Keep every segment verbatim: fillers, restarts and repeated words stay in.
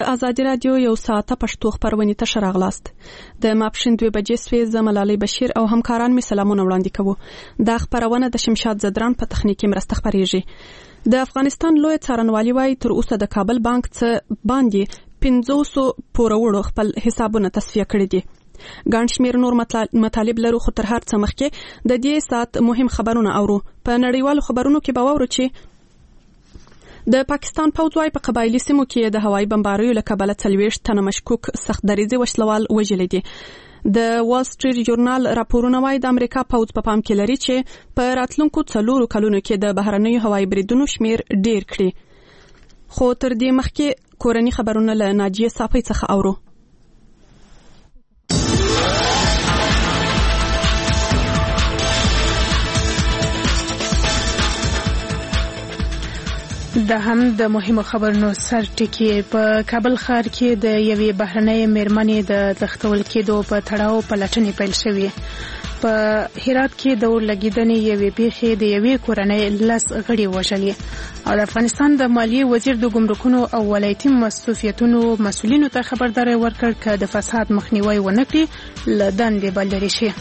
آزادي رادیو یو ساعته پښتو خبرونه ته شراغلاست. د ماپښین دوه بجې سوي زملالي بشیر او همکاران می سلامونه وړاندې کوو. دا خبرونه د شمشاد زدران په تخنیکی مرسته خبريږي. د افغانستان لوی څارنوالي وايي تر اوسه د کابل بانک څخه باندې پنځه سوه پورولو خپل حسابونه تصفیه کړي دي. ګڼ شمېر نور مطالب لرو، خو تر هر څه مخکې د دې ساعت مهم خبرونه اورو. په نړیوالو خبرونو کې به واورو چې د پاکستان پوځ وايي په قبایلي سیمو کې د هوایي بمباریو له کبله څلوېښت تنه مشکوک سخت دریځي وسلوال وژلي دي. د وال سټریټ ژورنال راپورونه وايي د امریکا پوځ په پام کې لري چې په راتلونکو څلورو کلونو کې د بهرنیو هوایي بریدونو شمیر ډیر کړي. خو تر دې مخکې کورني خبرونه له ناجیه صافی څخه اورو. د هم د مهمو خبرونو سر ټکی په کابل ښار کې د یوې بهرنۍ میرمنې د تښتول کېدو په تړاو پلټنې پیل شوې. په هرات کې د اور لګیدنې یوې پیښې د یوې کورنۍ لس غړي وژلي او د افغانستان د مالیې وزیر د ګمرکونو او ولایتي مسؤلیتونو مسؤلینو ته خبرداری ورکړ چې د فساد مخنیوي ونه کړي له دندې به لرې شي.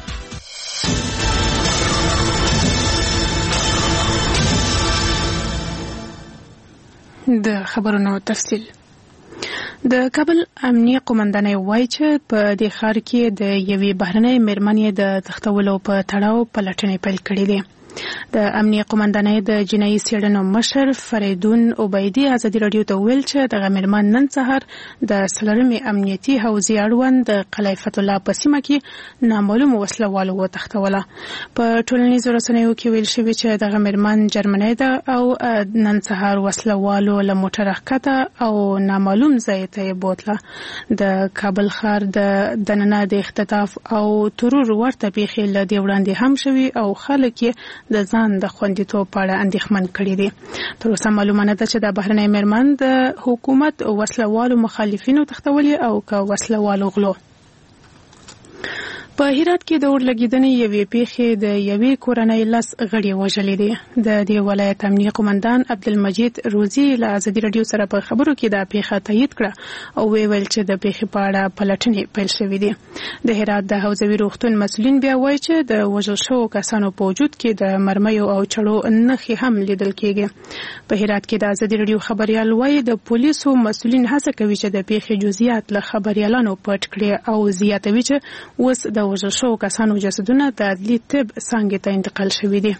د خبرونو تفصیل. د کابل امنیه قومندانۍ وایي چې په دې ښار کې د یوې بهرنۍ میرمنې د تښتولو په تړاو پلټنې پیل کړې دي. د امنیه قومندانۍ د جنایي څېړنو مشر فریدون عبیدي ازادي راډیو ته ویل چې دغه میرمن نن سهار د څلورمې امنیتي حوزې اړوند د قلعه فتح الله په سیمه کې نامعلومو وسلوالو وتښتوله. په ټولنیزو رسنیو کې ویل شوي چې دغه میرمن جرمنۍ ده او نن سهار وسلوالو له موټره ښکته او نامعلوم ځای ته یې بوتله. د کابل ښار د دننه د اختطاف او ترور ورته پیښې له دې وړاندې هم شوي او خلک یې د ځان د خوندیتوب په اړه اندېښمن کړي دي. تر اوسه معلومه نه ده چې د بهرنۍ میرمن د حکومت وسلوالو مخالفینو تښتولي او که وسلوالو غلو. په هرات کې د اور لګیدنې یوې پیښې د یوې کورنۍ لس غړي وژلي دي. د دې ولایت امنیه قومندان عبدالمجید روزي له ازادي راډیو سره په خبرو کې دا پیښه تایید کړه او ویل چې د پیښې په اړه پلټنې پیل شوې دي. د هرات د حوزوي روغتون مسؤلین بیا وایي چې د وژل شوو کسانو په وجود کې د مرمیو او چړو نښې هم لیدل کېږي. په هرات کې د ازادي راډیو خبريال وایي د پولیسو مسؤلین هڅه کوي چې د پیښې جزئیات له خبريالانو پټ کړي او زیاتوي چې اوس د وژل شوو کسانو جسدونه د عدلي طب څانګې ته انتقال شوي دي.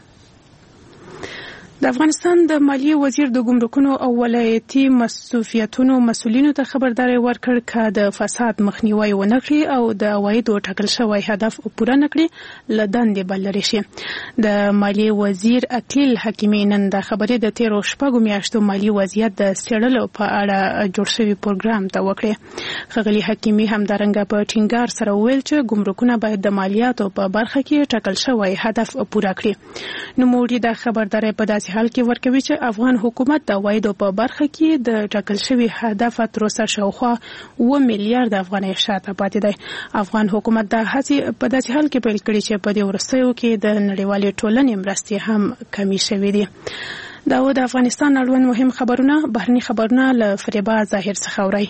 د افغانستان د مالیې وزیر د ګمرکونو او ولایتي مسؤلیتونو مسؤلینو ته خبرداری ورکړ چې د فساد مخنیوي ونه کړي او د عوایدو ټاکل شوی هدف پوره نه کړي له دندې بل لرې شي. د مالیې وزیر اکلیل حکیمي نن د خبرې د تیرو شپږو میاشتو مالی وضعیت د څېړلو په اړه جوړ شوي پروګرام ته وکړې. ښاغلي حکیمي همدارنګه په ټینګار سره وویل چې ګمرکونه باید د مالیاتو په برخه کې ټاکل شوی هدف پوره کړي. نوموړي د خبرداری په داسې حال کې ورکوي چې افغان حکومت د عوایدو په برخه کې د ټاکل شوي هدف تر اوسه شاوخوا اوه میلیارډ افغانۍ شاته پاتې دی. افغان حکومت دا هڅې په داسې حال کې پیل کړي چې په دې وروستیو کې د نړیوالې ټولنې مرستې هم کمې شوې دي. دا و د افغانستان اړوند مهم خبرونه. بهرني خبرونه له فریبا ظاهر څخه اورئ.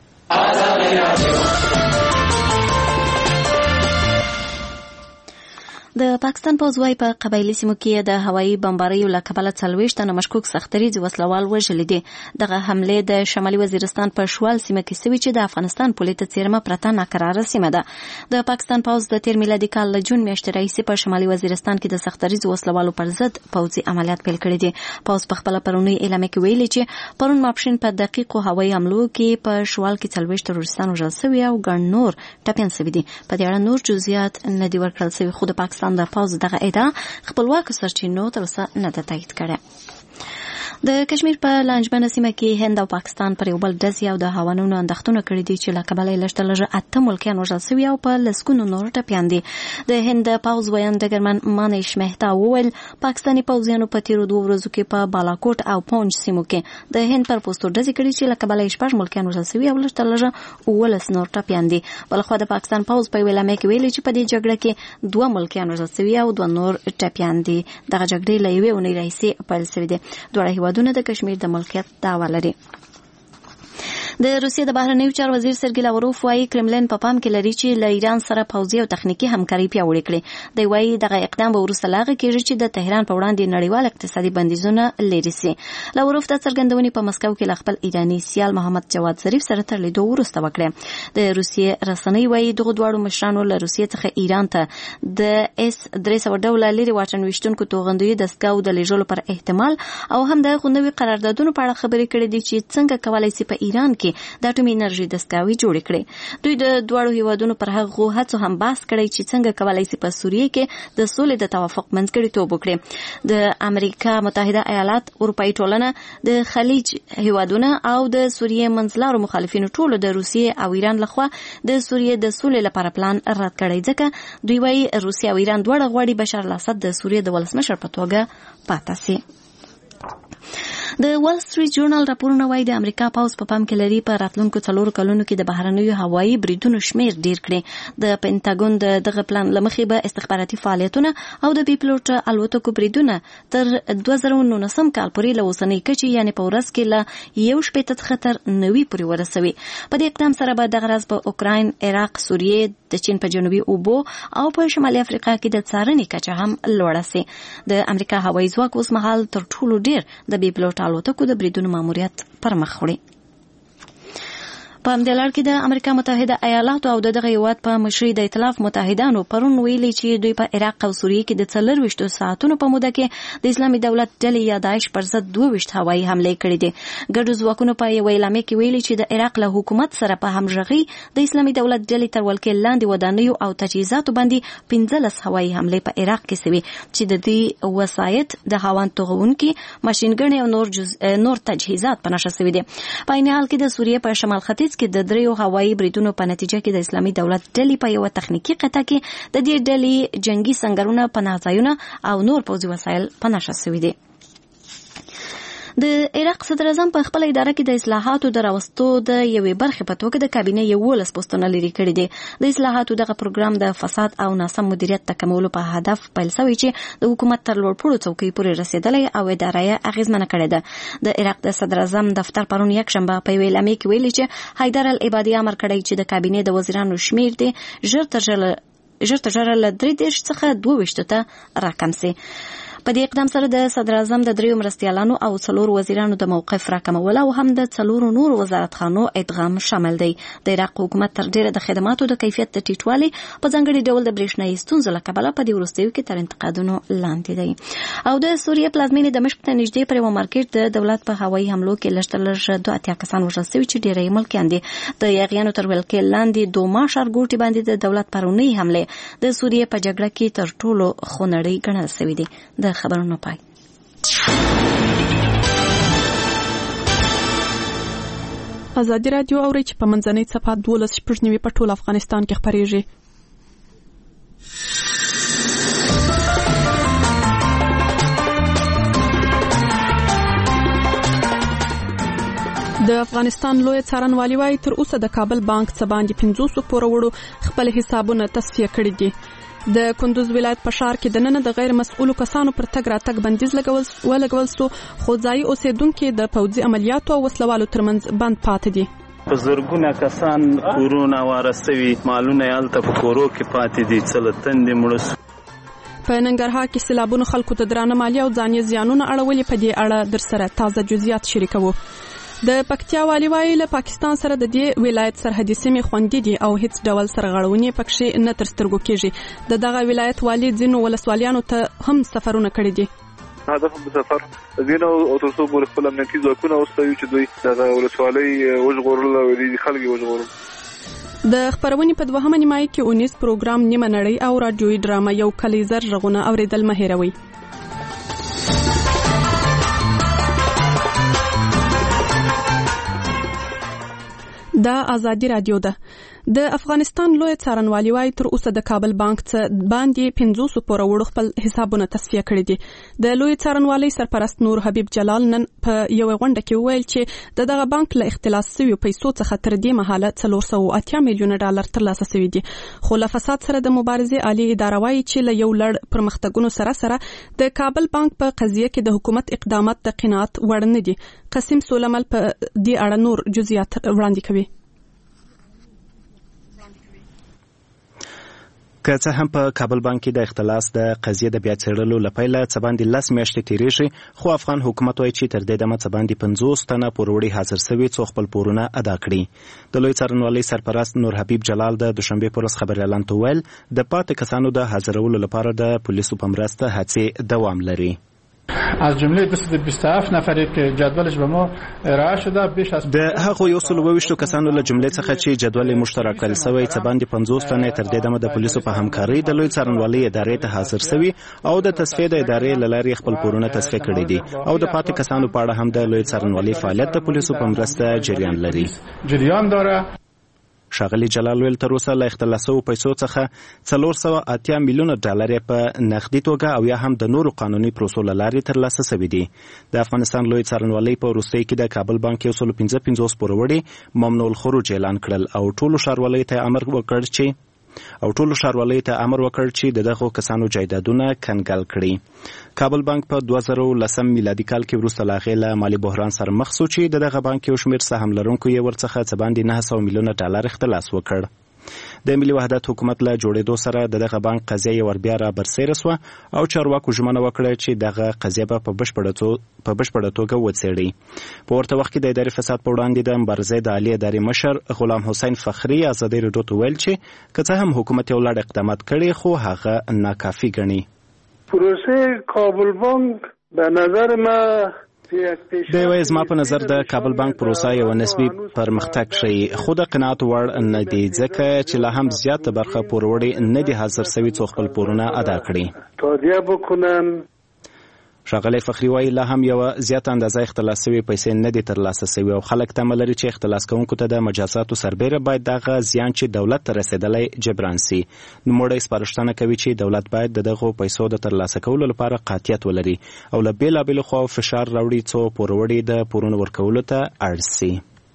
د پاکستان پوځ وايي په قبایلي سیمو کې د هوایي بمباریو له کبله څلوېښت تنه مشکوک سخت دریځي وسلوال وژلي دي. دغه حملې د شمالي وزیرستان په شوال سیمه کې سوي چې د افغانستان پولې ته څیرمه پرته ناکراره سیمه ده. د پاکستان پوځ د تیر میلادي کال له جون میاشتې راهیسې په شمالي وزیرستان کې د سخت دریځي وسلوالو پر ضد پوځي عملیات پیل کړي دي. پوځ په خپله پرونی اعلامیه کې ویلي چې پرون ماپښین په دقیقو هوایي حملو کې په شوال کې څلوېښت تروریستان وژل سوي او ګڼ نور ټپیان سوي دي. په دې اړه نور جزئیات نه دي ورکړل سوي، خو د پاکستان د پوځ دغه ادعا خپلواکو سرچینو تر اوسه نه ده تایید کړې. د کشمیر په لانجمنه سیمه کې هند او پاکستان پر یو بل ډزې او د هوانونو اندښتونه کړي دي چې له کبله یې لږ تر لږه اته ملکیان وژل سوي او په لسګونو نور ټپیان دي. د هند پوځ ویان ډګرمن مانیش مهتا وویل پاکستاني پوځیانو په تیرو دوه ورځو کې په بالاکوټ او پونج سیمو کې د هند پر پوستو ډزې کړي چې له کبله یې شپږ ملکیان وژل سوي او لږ تر لږه اوولس نور ټپیان دي. بلخوا د پاکستان پوځ په اعلامیه کې ویلي چې په دې جګړه کې دوه ملکیان وژل سوي او دوه نور ټپیان دي. دغه جګړې له یوې اونۍ راهیسې پیل سوې دي. دواړه هیوادونه د کشمیر د ملکیت دعوه لري. د روسیې د بهرنیو چارو وزیر سرګی لاوروف وايي کرملین په پام کې لري چې له ایران سره پوځي او تخنیکی همکاري پیاوړې کړي. دی وايي دغه اقدام به وروسته لاغه کېږي چې د تهران په وړاندې نړیوال اقتصادي بندیزونه لري سي. لاوروف د څرګندونې په مسکو کې له خپل ایرانی سیال محمد جواد ظریف سره تر لیدو وروسته وکړه. د روسیې رسنۍ وايي دغه دواړو مشرانو له روسیې څخه ایران ته د اس درې سوه ډوله لري واټن ویشتونکو توغندیو دستګاو د لیږلو پر احتمال او هم د غونډوي قراردادونو په اړه خبرې کړې دي چې څنګه کولای شي په ایران کې د اټومي انرژي دستګاوي جوړ کړي. دوی د دواړو هیوادونو پر هغه هڅو هم بحث کړی چې څنګه کولای شي په سوریه کې د سولې د توافق منځګړیتوب وکړي. د امریکا متحده ایالات، اروپאי ټولنه، د خلیج هیوادونه او د سوریه منځلارو مخالفینو ټولو د روسیې او ایران لخوا د سوریه د سولې لپاره پلان رد کړی. ځکه دوی وايي روسیه او ایران دواړه غواړي بشار الاسد د سوریې د ولسمشر په توګه پاتې شي. د وال سټریټ جورنال راپورونه وايي د امریکا پوځ په پام کې لري په راتلونکو څلورو کلونو کې د بهرنیو هوایي بریدونو شمیر ډیر کړي. د پینټاګون د دغه پلان لمخې به استخباراتي فعالیتونه او د بي پلوټ الوتکو بریدونه تر دوه زره نولسم کال پورې له اوسنۍ کچې یعنې په ورځ کې له یو شپېته خطر نوي پورې ورسوي. په دې اقدام سره به دغه راز په اوکراین، عراق، سوریې، د چین په جنوبي اوبو او په شمالي افریقا کې د څارنې کچه هم لوړه سي. د امریکا هوایي ځواک اوس مهال تر ټولو ډیر د بي پلوټ الوتکو د بریدونو ماموریت پر مخ وړي. په همدې لړ کې د امریکا متحده ایالاتو او دغه هیواد په مشرۍ د ائتلاف متحدانو پرون ویلي چې دوی په عراق او سوریه کې د څلرویشتو ساعتونو په موده کې د اسلامي دولت ډلې یا داعش پر ضد دوه ویشت هوایي حملې کړې دي. ګډو ځواکونو په یوه اعلامیه کې ویلي چې د عراق له حکومت سره په همغږي د اسلامي دولت ډلې تر ولکې لاندې ودانیو او تجهیزاتو باندې پنځلس هوایي حملې په عراق کې سوي چې د دې وسایط د هاوان توغونکي ماشینګڼې او نور جز... نور تجهیزات په نشه سوي دي. په عین حال کې د سوریه په شمال ختیځ کې د دریو هوایي بریدونو په نتیجه کې د اسلامي دولت ډلې په یو تخنیکی قطعه کې د دې ډلې جنگي سنگرونه، پناهځایونه او نور پوځي وسایل په نشه سوي دي. د عراق صدر اعظم په خپل اداره کې د اصلاحاتو د راوستو د یوې برخې په توګه د کابینه یولس پوسټونه لري کړي دي. د اصلاحاتو دغه پروګرام د فساد او ناسم مدیریت د کمولو په هدف پیل شوی چې د حکومت تر لوړپوړو څوکۍ پورې رسیدلی او اداره یې اغیزمنه کړې ده. د عراق د صدر اعظم دفتر پرون یکشنبه په یوې اعلامیه کې ویلي چې حیدر العبادي امر کړی چې د کابینې د وزیرانو شمیر دی ژر تر ژره ژر تر ژره له درې دېرش څخه دوه ویشتو ته راکم سي. په دې اقدام سره د صدر اعظم د دریو مرستیالانو او څلور وزیرانو د موقف راکمول او هم د څلور نور وزارتخانو ادغام شامل دی. د عراق حکومت تر ډیره د خدماتو د کیفیت د ټیټوالي په ځانګړي ډول د برېښنايي ستونزو له کبله په دې وروستیو کې تر انتقادونو لاندې دی. او د سوریه پلازمینې دمشق ته نږدې پر یو مارکیټ د دولت په هوایي حملو کې لږ تر لږه دوه اتیا کسان وژل شوي چې ډیری یې ملکیان دي. د یاغیانو تر ولکې لاندې دوما ښارګوټي باندې د دولت پرونی حملې د سوریه په جګړه کې تر ټولو خونړۍ ګڼل شوي دي. د خبرونو پای. ازادي رادیو اوري چې په منځنۍ صفحه دولس شپږ نیوي په ټول افغانستان کې خبرېږي. د افغانستان لوی څارنوالي وايي تر اوسه د کابل بانک څخه باندې پنځوس پورې وړو خپل حسابونه تصفیه کړي دي. د کندوز ولایت په ښار کې د نن د غیر مسؤلو کسانو پر تګ راتګ بندیز لګول ولګول سو، خو ځای اوسیدونکو د پوځي عملیاتو او وسلوالو ترمنځ بند پاتې دي. په زرګونه کسان کورونا وارثوي، مالونه یالته په کورو کې پاتې دي، څلتن دي مړس. په ننګرهار کې سیلابونو خلکو ته درانه مالی او ځاني زیانونه اړولې. په دې اړه در سره تازه جزئیات شریکوو. د پکتیا والی وايي له پاکستان سره د دې ولایت سرحدي سیمې خوندي دي او هیڅ ډول سرغړونې پکښې نه تر سترګو کېږي. د دغه ولایت والی ځینو ولسوالیانو ته هم سفرونه کړي دي. هدف د سفر دینه او تر څو پورې خپل امنیتي ځواکونه اوسوي چې دوی د ولسوالۍ وژغورل او د خلکو وژغورل. د خبرونې په دوهمه نیمایي کې اونیس پروګرام نیمه نړۍ او راډیوي ډرامه یو کلیزر غږونه اوریدل مه هېروئ. د ازادي رادیو ده. د افغانستان لوی څارنوالي وايي تر اوسه د کابل بانک څخه باندې پنځوس پورې وړو خپل حسابونه تصفیه کړي دي. د لوی څارنوالي سرپرست نور حبیب جلال نن په یو غونډه کې ویل چې د دغه بانک له اختلاس شوی پیسو څخه تر دې مهاله څلور سوه او اتیا میلیونه ډالر ترلاسه شوي دي. خو له فساد سره د مبارزې عالی اداره وايي چې له یو لړ پرمختګونو سره سره د کابل بانک په قضیه کې د حکومت اقدامات د قناعت وړ نه دي. قاسم سولمل په دې اړه نور جزئیات وړاندې کوي. که څه هم په کابل بانک کې د اختلاس د قضیې د بیا څېړلو له پیله څه باندې لس میاشتې تېرېږي، خو افغان حکومت وایي چې تر دې دمه څه باندې پنځوس تنه پوروړي حاضر شوي څو خپل پورونه ادا کړي. د لوی څارنوالۍ سرپرست نور حبیب جلال د دوشنبې په ورځ خبریالانو ته وویل د پاتې کسانو د حاضرولو لپاره د پولیسو په مرسته هڅې دوام لري. از جمله دویست و بیست و هفت نفری که جدولش به ما ارائه شده بیش از د هغو یو سل اوویشتو کسانو له جملې څخه چې جدول یې موږ ته راکړل شوی څه باندې پنځوس تنه تر دې دمه د پولیسو په همکارۍ د لوی څارنوالۍ ادارې ته حاضر شوي او د تصفیې د ادارې له لارې خپل پورونه تصفیه کړي دي او د پاتې کسانو په اړه هم د لوی څارنوالۍ فعالیت د پولیسو په مرسته جریان لري. جریان داره. ښاغلي جلال ویل تر اوسه له اختلاس شویو پیسو څخه څلور سوه اتیا میلیونه ډالر یې په نقدي توګه او یا هم د نورو قانوني پروسو له لارې ترلاسه شوي دي. د افغانستان لوی څارنوالۍ په وروستیو کې د کابل بانک یو سل پنځه پنځوس پوروړي ممنوع الخروج اعلان کړل او ټولو ښاروالۍ ته امر وکړ چې او ټولو ښاروالۍ ته امر وکړ چې د دغو کسانو جایدادونه کنګل کړي. کابل بانک په دوه زره لسم میلادي کال کې وروسته له هغې له مالي بحران سره مخ شو چې د دغه بانک یو شمېر سهم لرونکو یې ورڅخه څه باندې نهه سوه میلیونه ډالر اختلاس وکړ. د ملي وحدت حکومت له جوړېدو سره د دغه بانک قضیه یې ور بیا را برسېره سوه او چارواکو ژمنه وکړه چې دغه قضیه به په بشپړه توګه وڅېړي. په ورته وخت کې د اداري فساد په وړاندې د مبارزې د عالي ادارې مشر غلام حسین فخري ازادي راډیو ته ویل چې که څه هم حکومت یو لړ اقدامات کړي خو هغه ناکافي ګڼي. پروسه کابل بانک به نظر ما د یوه زما په نظر د کابل بانک پروسه یو نسبي پرمختګ ښیي خو د قناعت وړ نه دی ځکه چې لا هم زیاته برخه پوروړي نه دي حاضر شوي څو خپل پورونه ادا کړي. تادیه بکنن. ښاغلی فخري وایي لا هم یوه زیاته اندازه اختلاس شوې پیسې نه دي ترلاسه شوي او خلک تمه لري چې اختلاس کوونکو ته د مجازاتو سربیره باید دغه زیان چې دولت ته رسېدلی جبران سي. نوموړی سپارښتنه کوي چې دولت باید د دغو پیسو د ترلاسه کولو لپاره قاطعیت ولري او له بېلابېلو خواو فشار راوړي څو پوروړي د پورونو ورکولو ته اړ سي.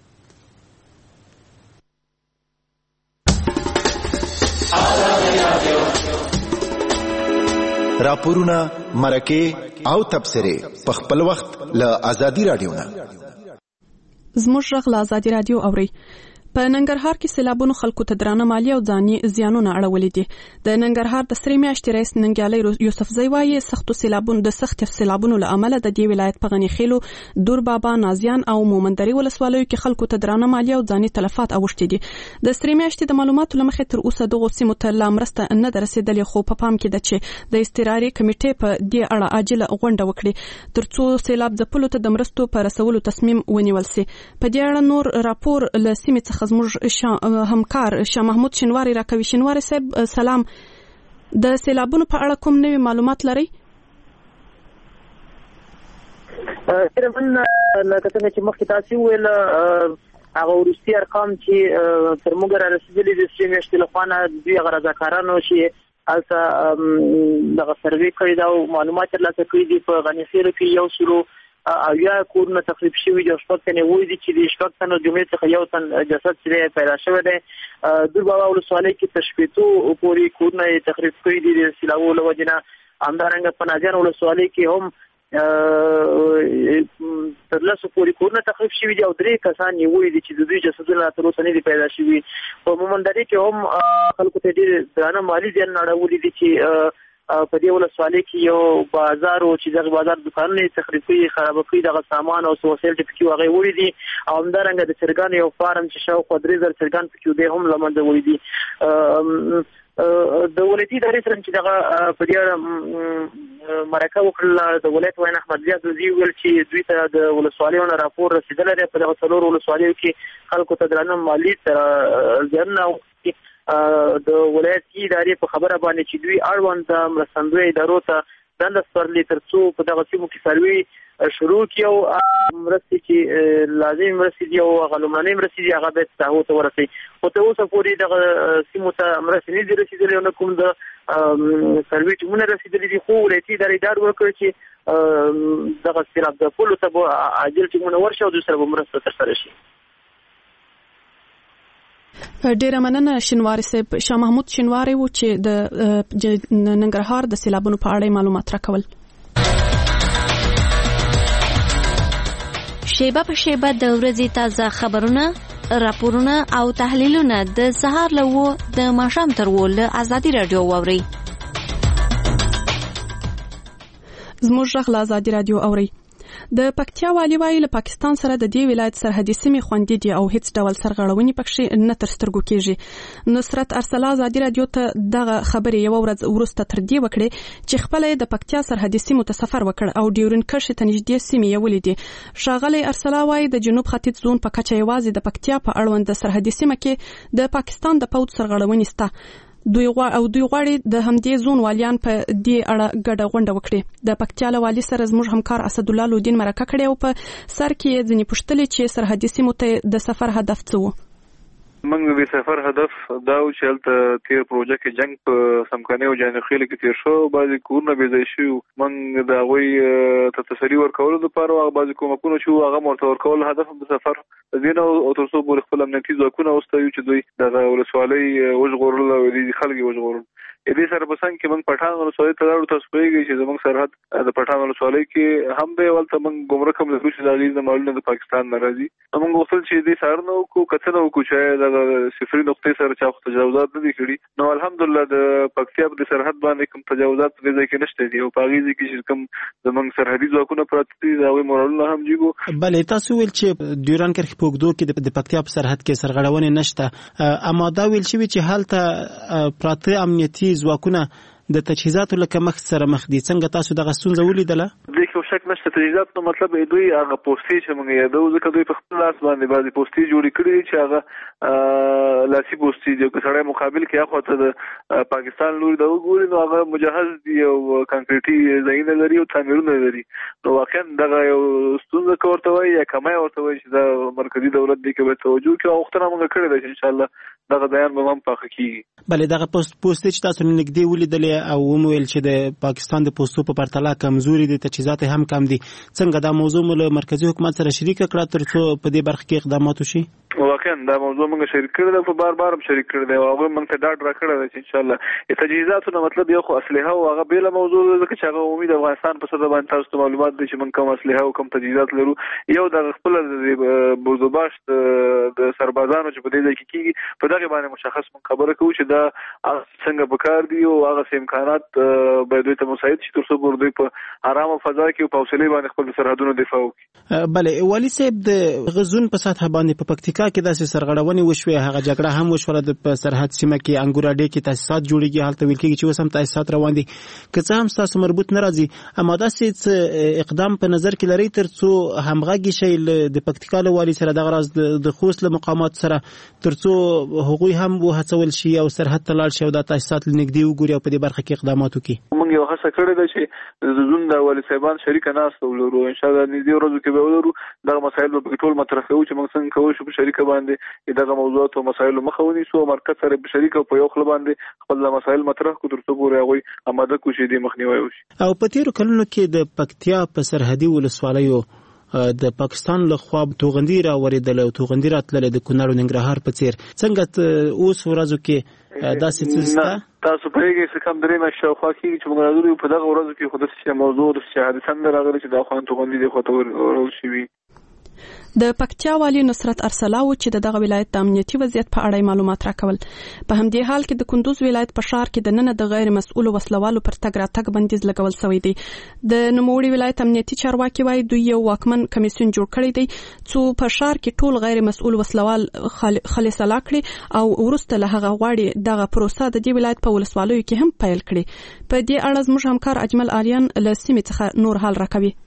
راپورونه، مرکې او تبصرې په خپل وخت له ازادي رادیو نه. زموږ غږ له ازادي رادیو اورئ. په ننګرهار کې سیلابونو خلکو ته درانه مالي او ځاني زیانونه اړولي دي. د ننګرهار د سرې میاشتې رئیس ننګیالي یوسفزۍ وایي سختو سیلابونو د سخت سیلابونو له امله د دې ولایت په غني خیلو، دور بابا، نازیان او مومندري ولسوالیو کې خلکو ته درانه مالي او ځاني تلفات اوښتي دي. د سرې میاشتې د معلوماتو له مخې تر اوسه دغو سیمو ته لا مرسته نه ده رسېدلې، خو په پام کې ده چې د اضطراري کمیټې په دې اړه عاجله غونډه وکړي تر څو سیلاب ځپلو ته د مرستو په رسولو تصمیم ونیول سي. په دې اړه نور راپور له سیمې څخه زموږ همکار شاه محمود شینواری راکوي. شینواری صاحب سلام، د سیلابونو په اړه کوم نوي معلومات لرئ؟ تقریبا لکه څنګه چې مخکې تاسو ویل هغه وروستي ارقام چې تر موږ را رسېدلي د سرې میاشتې لخوا نه دوی هغه رضاکارانو چې هلته دغه سروې کړې ده او معلومات ترلاسه کړي دي په غني خیلو کې یو سلو اویا کورونه تخریب شوي دي او شپږ تنې وایي دي چې د شپږ تنو جملې څخه یو تن جسد چې پیدا شوی دی. دور بابا ولسوالۍ کې تر شپېتو پورې کورونه یې تخریب کړي دي د سیلابونو له وجې نه. همدارنګه په نازیان ولسوالۍ کې هم تر لسو پورې کورونه تخریب شوي دي او درې کسان یې وایي دي چې د دوی جسدونه تر اوسه نه دي پیدا شوي. په مومندري کې هم خلکو ته ډېر درانه مالي زیان اړولي دي چې په دې ولسوالۍ کې یو بازار و چې دغه بازار دکانونه یې تخریب کړي، خراب کړي، دغه سامان او وسایل چې پکې هغه وړي دي او همدارنګه د چرګانو یو فارم چې شاوخوا درې زره چرګان پکې دی هم له منځه وړي دي. د ولایتي ادارې سره چې دغه په دې اړه مرکه وکړله د ولایت ویاند احمد زیات وزیر ویل چې دوی ته د ولسوالیو نه راپور رسېدلی دی په دغه څلورو ولسوالیو کې خلکو ته درانه مالي زیانونه اوښتي. د ولایتي ادارې په خبره باندې چې دوی اړوند مرستندویه ادارو ته دنده سپارلې تر څو په دغه سیمو کې سروې شروع کیو مرستې چې لازم مرستې دی او غلمانې مرستې دی هغه به تاسو ته ورسي او ته اوسه پورې د سیمو ته مرستې نه دي رسیدلې نو کوم د سرویس مونږ رسیدلې دي خو ولایتي ادارې ډار وکړي چې دغه سیراب د پولو ته به عاجل چې مونږ ورشو د سره مرسته تر سره شي. ډیره مننه شینواری صاحب. شاه محمود شینواری و چې د ننګرهار د سیلابونو په اړه معلومات راکول. شیبه په شیبه د ورځې تازه خبرونه، راپورونه او تحلیلونه د سهار له و د ماښام تر و له ازادي رادیو واوري. زموږ غږ له ازادي رادیو اوري. د پکتیا والی وایي له پاکستان سره د دې ولایت سرحدي سیمې خوندي دي او هیڅ ډول سرغړونې پکې نه تر سترګو کیږي. نصرت ارسلا ازادي رادیو ته دغه خبرې یو ورځ وروسته تر دې وکړې چې خپل د پکتیا سرحدي سیمو ته سفر وکړ او ډیورن کرښې ته نږدې سیمې یې ولیدې. ښاغلی ارسلا وایي د جنوب ختیځ زون په کچه یوازې د پکتیا په اړوند د سرحدي سیمه کې د پاکستان د پوځ سرغړونې شته. دوی غواړي او دوی غواړي د همدې زون والیان په دې اړه ګډه غونډه وکړي. د پکتیا له والي سره زموږ همکار اسد الله لودین مرکه کړې او په سر کې ځنې پوښتلې چې سرحدي سیمو ته د سفر هدف څه و. موږ د سفر هدف دا و چې هلته تیر پروژه کې جنگ په سمکاني او جانخیل کې تیر شو، بعضې کورونه بې ځای شوي. موږ د هغوی ته تسلي ورکولو دپاره هغه بعضې کومکونه چې وو هغه ورته ورکول هدف د سفر دې نه او تر څو پورې خپل امنیتي ځواکونه وستایو چې دوی دغه ولسوالۍ وژغورل او دې خلک یې وژغورل. دې سره په څنګ کې موږ پټان ولسوالۍ ته لاړو. تاسو پوهېږئ چې زموږ سرحد د پټان ولسوالۍ کې هم دی، هلته موږ ګمرک هم لرو چې د هغې د مالونه د پاکستان نه راځي. موږ غوښتل چې دې څارنه وکړو، کتنه وکړو چې دغه صفري نقطې سره چا خو تجاوزات نه دي کړي. نو الحمدلله د پکتیا په سرحد باندې کوم تجاوزات په دې ځای کې نشته دي او په هغې ځای کې چې کوم زموږ سرحدي ځواکونه پراته دي د هغوی مورالونه هم جګو. بلې تاسو ویل چې ډیورن کرښې په اوږدو کې د پکتیا په سرحد کې سرغړونې نشته، اما دا ویل شوي چې هلته پراته امنیتي ځواکونه د تجهیزاتو له کمښت سره مخ دي. څنګه تاسو دغه ستونزه ولیدله؟ دې کې شک نشته. تجهیزات نو مطلب دوی هغه پوستې چې موږ یادو ځکه دوی په خپل لاس باندې بعضې پوستې جوړې کړي دي چې هغه لاسي پوستې دي. که سړی مقابل کې اخوا ته د پاکستان لوري ته وګوري نو هغه مجهز دي او کانکریټي ځایونه لري او تعمیرونه لري. نو واقعا دغه یو ستونزه که ورته وایي یا کمی ورته وایي چې دا مرکزي دولت دی که باید توجه وکړي او غوښتنه موږ کړې ده چې انشاءالله دغه بیان به هم پاخه کېږي. بلې دغه پوستې چې تاسو نږدې ولیدلې او ومویل چې د پاکستان د پوستو په پرتله کمزوري دي، تجهیزات هم کم دي، څنګه دا موضوع مو له مرکزي حکومت سره شریکه کړه تر څو په دې برخه کې اقدامات وشي؟ واقعا دا موضوع موږ شریک کړی ده، په بار بار هم شریک کړی دی او هغوی موږ ته ډاډ راکړی دی چې انشاءالله د تجهیزاتو نه مطلب یو خو اسلحه او هغه بېله موضوع ده ځکه چې هغه عمومي د افغانستان په سطحه باندې تاسو ته معلومات دی چې موږ کوم اسلحه او کوم تجهیزات لرو. یو دغه خپله د بردوباشت د سربازانو چې په دې ځای کې کېږي په دغې باندې مشخص موږ خبره کوو چې دا څنګه په کار دي او هغه امکانات باید دوی ته مساعد شي تر څو پورې دوی په ارامه فضا کې او په حوصلې باندې خپل سرحدونو دفاع وکړي. بلې والي صاحب د غزون په سطحه باندې په پکتیکا کې داسې سرغړونې وشوې، هغه جګړه هم وشوله په سرحد سیمه کې انګوراډې کې تاسیسات جوړېږي، هلته ویل کېږي چې اوس هم تاسیسات روان دي. که څه هم ستاسو مربوط نه راځي اما داسې څه اقدام په نظر کې لرئ تر څو همغږي شئ د پکتیکا له والي سره دغه راز د خوست له مقاماتو سره تر څو هغوی هم وهڅول شي او سرحد ته لاړ شي او دا تاسیسات له نږدې وګوري او په دې برخه کې اقدامات وکړي؟ موږ یو هڅه کړې ده چې د زون د والي صاحبان شریکه ناسته ولرو، انشاءالله نږدې ورځو کې به ولرو. دغه مسایل به پکې ټول مطرح کوو چې موږ څنګه کولی شو په شریکه باندې دغه موضوعات او مسایلو مخه ونیسو او مرکز سره په شریکه په یو خله باندې خپل مسایل مطرح کړو تر څو پورې هغوی اماده کړو چې دې مخنیوی وشي. او په تېرو کلونو کې د پکتیا په سرحدي ولسوالیو د پاکستان له خوا توغندي راورېدله او توغندي راتلله د کونړ او ننګرهار په څېر. څنګه اوس ورځو کې داسې څه شته؟ تاسو پوهېږئ چې کم درې میاشتې شاوخوا کېږي چې موږ راغلي یو په دغه ورځو کې خو داسې موضوع داسې حادثه نه ده راغلې چې دا خوند توغندي دې خوا ته ورول شوي. د پکتیا والی نصرت ارسلا و چې دغه ولایت د امنیتي وضعیت په اړه معلومات راکول. په همدې حال کې د کندوز ولایت په ښار کې د نن د غیر مسؤل وسلوالو پر تګ راتګ بندیز لګول شوی دی. د نوموړي ولایت امنیتي چارواکي وایي دوی یو واکمن کمیسیون جوړ کړی دی چې په ښار کې ټول غیر مسؤل وسلوال خالص لا کړي او وروسته له هغه غواړي دغه پروسه د دې ولایت په ولسوالیو کې هم پیل کړي. په دې اړه زموږ همکار اجمل آریان له سیمې څخه نور حال راکوي.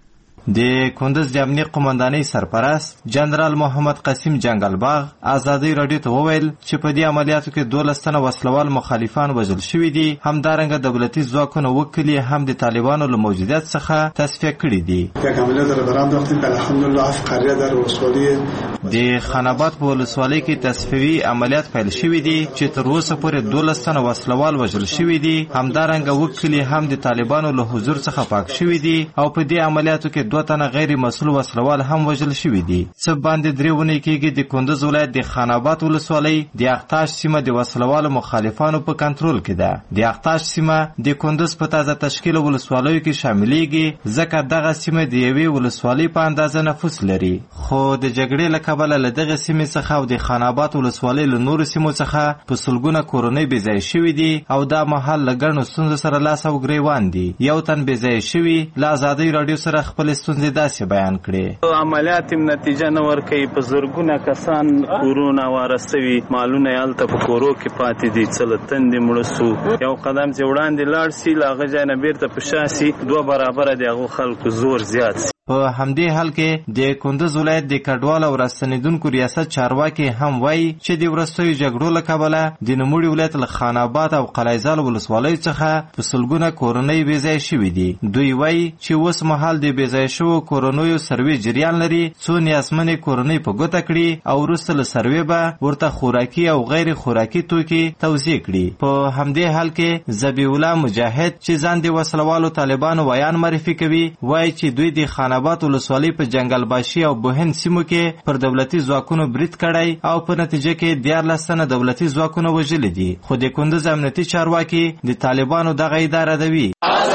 د کندز د امنیه قومندانۍ سرپرست جنرال محمد قاسم جنگلباغ ازادي رادیو ته وویل چې په دې عملیاتو کې دولس تنه وسلوال مخالفان وژل شوي دي. همدارنګه دولتي ځواکونه وکیل هم د طالبانو له موجودیت څخه تصفیه کړي دي. یک عملیات را برام داختیم که الحمدلله از قریه در ولسوالی د خاناباد په ولسوالۍ کې تصفیوي عملیات پیل شوي دي چې تر اوسه پورې دولس تنه وسلوال وژل شوي دي. همدارنګه وکیل هم د طالبانو له حضور څخه پاک شوي دي او په دې عملیاتو کې دوه تنه غیر مسؤل وسلوال هم وژل شوي دي. څه باندې درې ونې کېږي د کندز ولایت د خاناباد ولسوالۍ د اختاش سیمه د وسلوالو مخالفانو په کنټرول کې ده. د اختاش سیمه د کندز په تازه تشکیل ولسوالیو کې شاملېږي ځکه دغه سیمه د یوې ولسوالۍ په اندازه نفوس لري. خو د جګړې له کبله له دغه سیمې څخه او د خاناباد ولسوالۍ له نورو سیمو څخه په سلګونه کورنۍ بېځایه شوي دي او دا مهال له ګڼو ستونزو سره لاس او ګریوان دي. یو تن بېځایه شوي له ازادۍ راډیو سره خپلې ستونزې داسې بیان کړې. عملیات هم نتیجه نه ورکوي. په زرګونه کسان کورونه واره سوي، مالونه یې هلته په کورو کې پاتې دي. څه له تندې مړه سو. یو قدم چې وړاندې لاړ سي له هغه ځای نه بېرته په شا سي، دوه برابره د هغو خلکو زور زیات سي. په همدې حال کې د کندز ولایت د کډوال او راستنیدونکو ریاست چارواکي هم وایي چې د وروستیو جګړو له کبله د نوموړي ولایت له خان آباد او قلعهزال ولسوالیو څخه په سلګونه کورنۍ بېځایه شوي دي. دوی وایي چې اوس مهال د بېځایه شوو کورنیو سروې جریان لري، څو نیازمنې کورنۍ په ګوته کړي او وروسته له سروې به ورته خوراکي او غیر خوراکي توکي توزیع کړي. په همدې حال کې ذبیح الله مجاهد چې ځان د وسلوالو طالبانو ویان معرفي کوي وایي چې دوی د خان آباد ولسوالۍ په جنگل باشي او بوهن سیمو کې پر دولتي ځواکونو برید کړی او په نتیجه کې دیارلس تنه دولتي ځواکونه وژلي دي. خو د کندز امنیتي چارواکي د طالبانو دغه اداره دوي.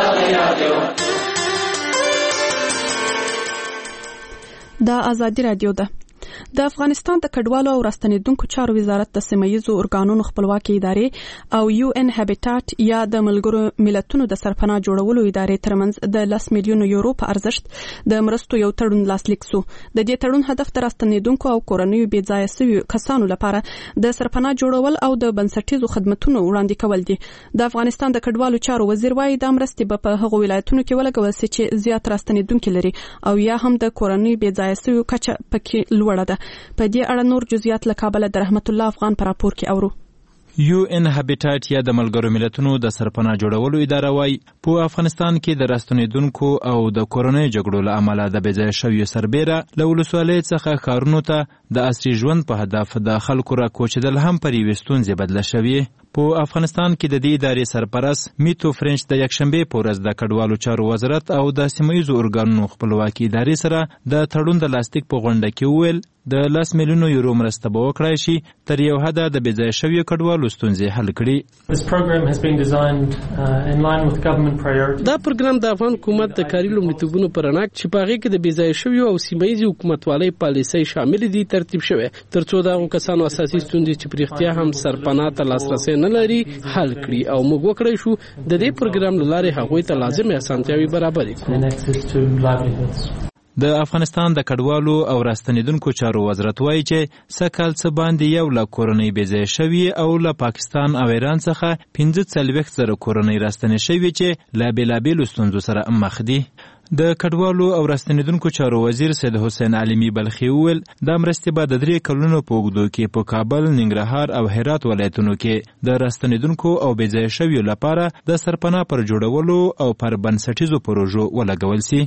دا ازادي رادیو ده. د افغانستان د کډوالو او راستنیدونکو چارو وزارت د سیمه‌ییزو ارګانونو خپلواکي ادارې او یو ان هابیټاټ یا د ملګرو ملتونو د سرپناه جوړولو ادارې ترمنځ د لس میلیون یورو په ارزښت د مرستو یو تړون لاسلیک سو. د دې تړون هدف د راستنیدونکو او کورنیو بېځایه سوي کسانو لپاره د سرپناه جوړول او د بنسټیزو خدماتو وړاندې کول دي. د افغانستان د کډوالو چارو وزیر وايي د مرستې به په هغو ولایتونو کې ولګول سي چې زیات راستنیدونکو لري او یا هم د کورنیو بېځایه سوي کچه پکې لوړه ده. په دې اړه نور جزئیات له کابل د رحمت الله افغان پر راپور کې اورو. یو ان هابیټاټ یا د ملګرو ملتونو د سرپناه جوړولو اداره وايي په افغانستان کې د راستنیدونکو او د کورنۍ جګړو له امله د بېځایه شویو سربیره له ولسوالۍ څخه ښارونو ته د عصري ژوند په هدف د خلکو راکوچېدل هم پر یوې ستونزې بدله شوې. په افغانستان کې د دې ادارې سرپرست میتو فرنچ د یکشنبې په ورځ د کډوالو چارو وزارت او د سیمه‌ییزو ارګانونو خپلواکي ادارې سره د تړون د لاسلیک په غونډه کې وویل د لس میلیونو یورو مرسته به وکړای شي تر یو حده د بېځایه شویو کډوالو ستونزې حل کړي. دا پروګرام د افغان حکومت د کاري لومړیتوبونو پر رڼا چې په هغې کې د بېځایه شویو او سیمه‌ییزې حکومتوالۍ پالیسۍ شاملې دي ترتیب شوی تر څو د هغو کسانو اساسي ستونزې چې په رښتیا هم سرپناه ته لاسرسی نه لري حل کړي او موږ وکړی شو د دې پروګرام له لارې هغوی ته لازمې اسانتیاوې برابرې کړو. د افغانستان د کډوالو او راستنیدونکو چارو وزارت وایي چې سږ څه باندې یو له کورنۍ بېځایه شوي او له پاکستان او ایران څخه پنځه څلوېښت زره کورنۍ راستنې شوي چې له بېلابېلو ستونزو سره مخ دي. د کډوالو او راستنیدونکو چارو وزیر سید حسین علیمی بلخي وویل دا مرستې به د درې کلونو په اوږدو کې په کابل، ننګرهار او هرات ولایتونو کې د راستنیدونکو او بېځایه شویو لپاره د سرپناه پر جوړولو او پر بنسټیزو پروژو ولګول سي.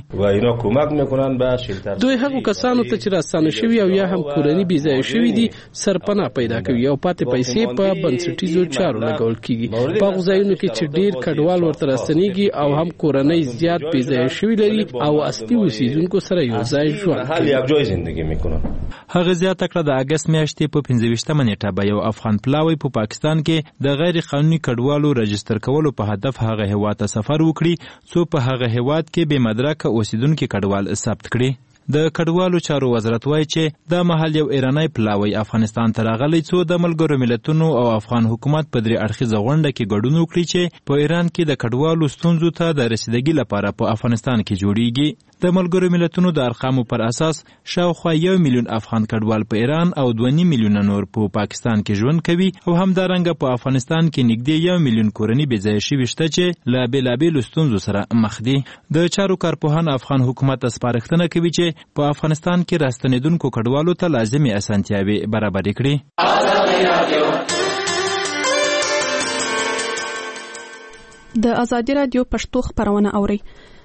دوی هغو کسانو ته چې راستانه شوي او یا هم کورني بېځایه شوي دي سرپناه پیدا کوي او پاتې پیسې په بنسټیزو چارو لګول کیږي. په هغو ځایونو کې چې ډېر کډوال ورته راستنیږي او هم کورنۍ زیات بېځایه شوي لري او اصلي اوسیدونکو سره یو ځای ژوند کوي. هغه زیاته کړه د اګست میاشتې په پنځه ویشتمه نیټه به یو افغان پلاوی په پاکستان کې د غیر قانوني کډوالو رجستر کولو په هدف هغه هیواد ته سفر وکړي څو په هغه هیواد کې بې مدرکه اوسیدونکي کډوال ثبت کړي. د کډوالو چارو وزارت وایي چې دا مهال یو ایرانی پلاوی افغانستان ته راغلی څو د ملګرو ملتونو او افغان حکومت په درې اړخیزه غونډه کې ګډون وکړي چې په ایران کې د کډوالو ستونزو ته د رسیدګۍ لپاره په افغانستان کې جوړیږي. د ملګرو ملتونو د ارقامو پر اساس شاوخوا یو میلیون افغان کډوال په ایران او دوه نیم میلیونه نور په پاکستان کې ژوند کوي او همدارنګه په افغانستان کې نږدې یو میلیون کورنۍ بې ځایه شوي شته چې له بېلابېلو ستونزو سره مخ دي. د چارو کارپوهان افغان حکومت ته سپارښتنه کوي چې په افغانستان کې راستنېدونکو کډوالو ته لازمي اسانتیاوې برابرې کړي. د ازادي رادیو پښتو خبرونه اوري.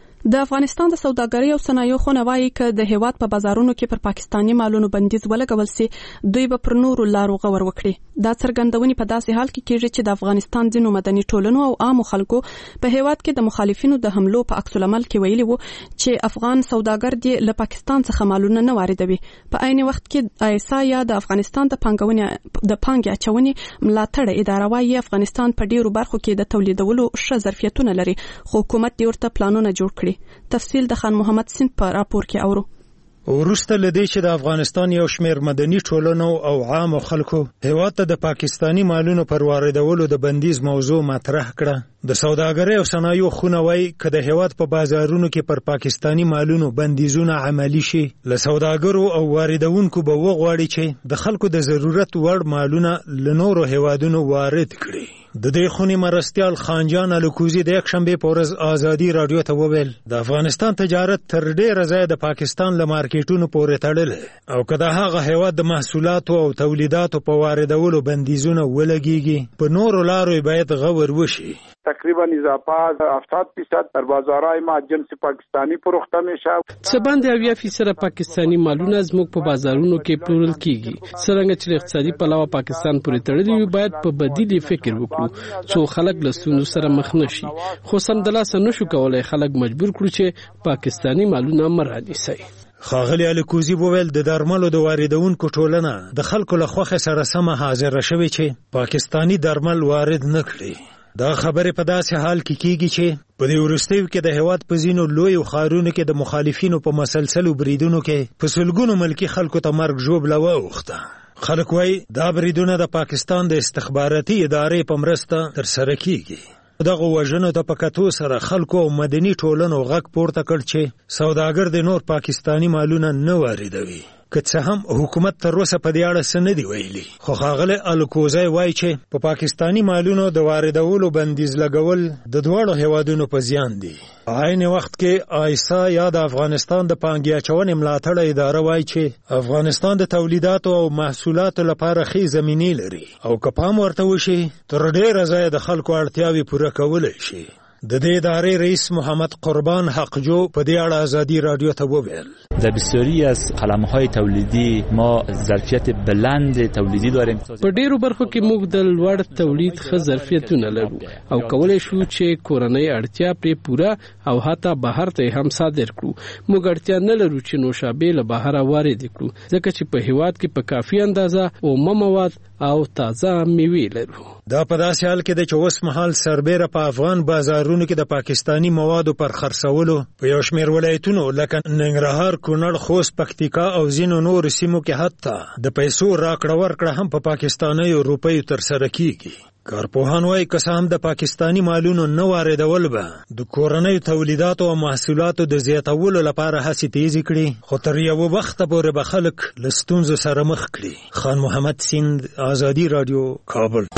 د افغانستان د سوداګرۍ او صنایعو خونه وايي چې د هیواد په بازارونو کې پر پاکستاني مالونو بندیز ولګول سي دوی به پر نورو لارو غور وکړي. دا څرګندونې په داسې حال کې کېږي چې د افغانستان ځینو مدني ټولنو او عامو خلکو په هیواد کې د مخالفینو د حملو په عکس العمل کې ویلي وو چې افغان سوداګر دي له پاکستان څخه مالونه نه واردوي. په عین وخت کې آیسا یا د افغانستان د پانګونې د پانګې اچونې ملاتړ اداره وايي افغانستان په ډیرو برخو کې د تولیدولو ښه ظرفیتونه لري خو حکومت یې ورته پلانونه جوړ کړي. تفصیل د خان محمد سین په راپور کې اورو. وروسته لدی چې د افغانستان یو شمېر مدني ټولنو او عامو خلکو هیواد ته د پاکستانی مالونو پر واردولو د بندیز موضوع مطرح کړه. د سوداګرۍ او صنایعو خونه وايي چې د هیواد په بازارونو کې پر پاکستانی مالونو بندیزونه عملی شي. له سوداګرو او واردونکو به وغواړي چې د خلکو د ضرورت وړ مالونه له نورو هیوادونو وارد کړي. د دې خونې مرستیال خانجان الکوزي د یک شنبه په ورځ ازادي رادیو ته وویل د افغانستان تجارت تر ډیره ځای د پاکستان له مارکیټونو پورې تړلی او که د هغه هیواد د محصولاتو او تولیداتو په واردولو بندیزونه ولګیږي په نورو لارو باید غور وشي. تقریبا اضافه هفتاد فیصد در بازارهای ما جنس پاکستانی فروخته میشه. څه باندې اویا فیصد پاکستانی مالونه زموږ په بازارونو کې پلورل کیږي. څرنګه چې اقتصادي پلوه پاکستان پورې تړلی وي باید په بدیل فکر وکړو څو خلک له ستونزو سره مخ نشي. خو سمدلاسه نشو کولای خلک مجبور کړو چې پاکستانی مالونه مرادیسي. خاغلی الکوزی وویل د درملو د واردونکو ټولنه د خلکو له خوښه سره سمه حاضر شوي چې پاکستانی درمل وارد نه کړي. دا خبره په داسې حال کې کیږي چې په دې وروستیو کې د هیواد په ځینو لویو ښارونو کې د مخالفینو په مسلسلو بریدونو کې په سلګونو ملکي خلکو ته مرګ ژوبله واوښته. خلک وایي دا بریدونه د پاکستان د استخباراتي ادارې په مرسته ترسره کیږي. دغه وژنو ته په کتو سره خلکو او مدني ټولنو غږ پورته کړ چې سوداګر د نور پاکستانی مالونه نه واردوي. که څه هم حکومت تر اوسه په دې اړه څه نه دی ویلي خو ښاغلی الکوزی وایي چې په پاکستانی مالونو د واردولو بندیز لګول د دواړو هیوادونو په زیان دي. په عین وخت کې آیسا یا د افغانستان د پانګې اچونې ملاتړ اداره وایي چې افغانستان د تولیداتو او محصولاتو لپاره ښې زمینې لري او که پام ورته وشي تر ډېره ځایه د خلکو اړتیاوې پوره کولی شي. د دې ادارې رئیس محمد قربان حقجو په دې اړه ازادي رادیو ته وویل در بسیاری از قلم‌های تولیدی ما ظرفیت بلند تولیدی داریم. په ډیرو برخو کې موږ د لوړ تولید ښه ظرفیتونه لرو او کولای شو چې کورنۍ اړتیا پرې پوره او حتی بهر ته هم صادر کړو. موږ اړتیا نه لرو چې نوشابې له بهر وارد کړو ځکه چې په هیواد کې په کافي اندازه اومه مواد او تازه میوې لرو. دا په داسې حال کې د چې اوس مهال سربیره په افغان بازارونو کې د پاکستانی موادو پر خرڅولو په یو شمېر ولایتونو لکه ننګرهار، کونړ، خوست، پکتیکا او ځینو نورو سیمو کې حتی د پیسو راکړه ورکړه هم په پاکستانیو روپیو ترسره کیږي. کارپوهان وایي که څه هم د پاکستانی مالونو نه واردول به د کورنیو تولیداتو او محصولاتو د زیاتولو لپاره هڅې تیزې کړي خو تر یوه وخته پورې به خلک له ستونزو سره مخ کړي. خان محمد سیند، ازادي رادیو، کابل.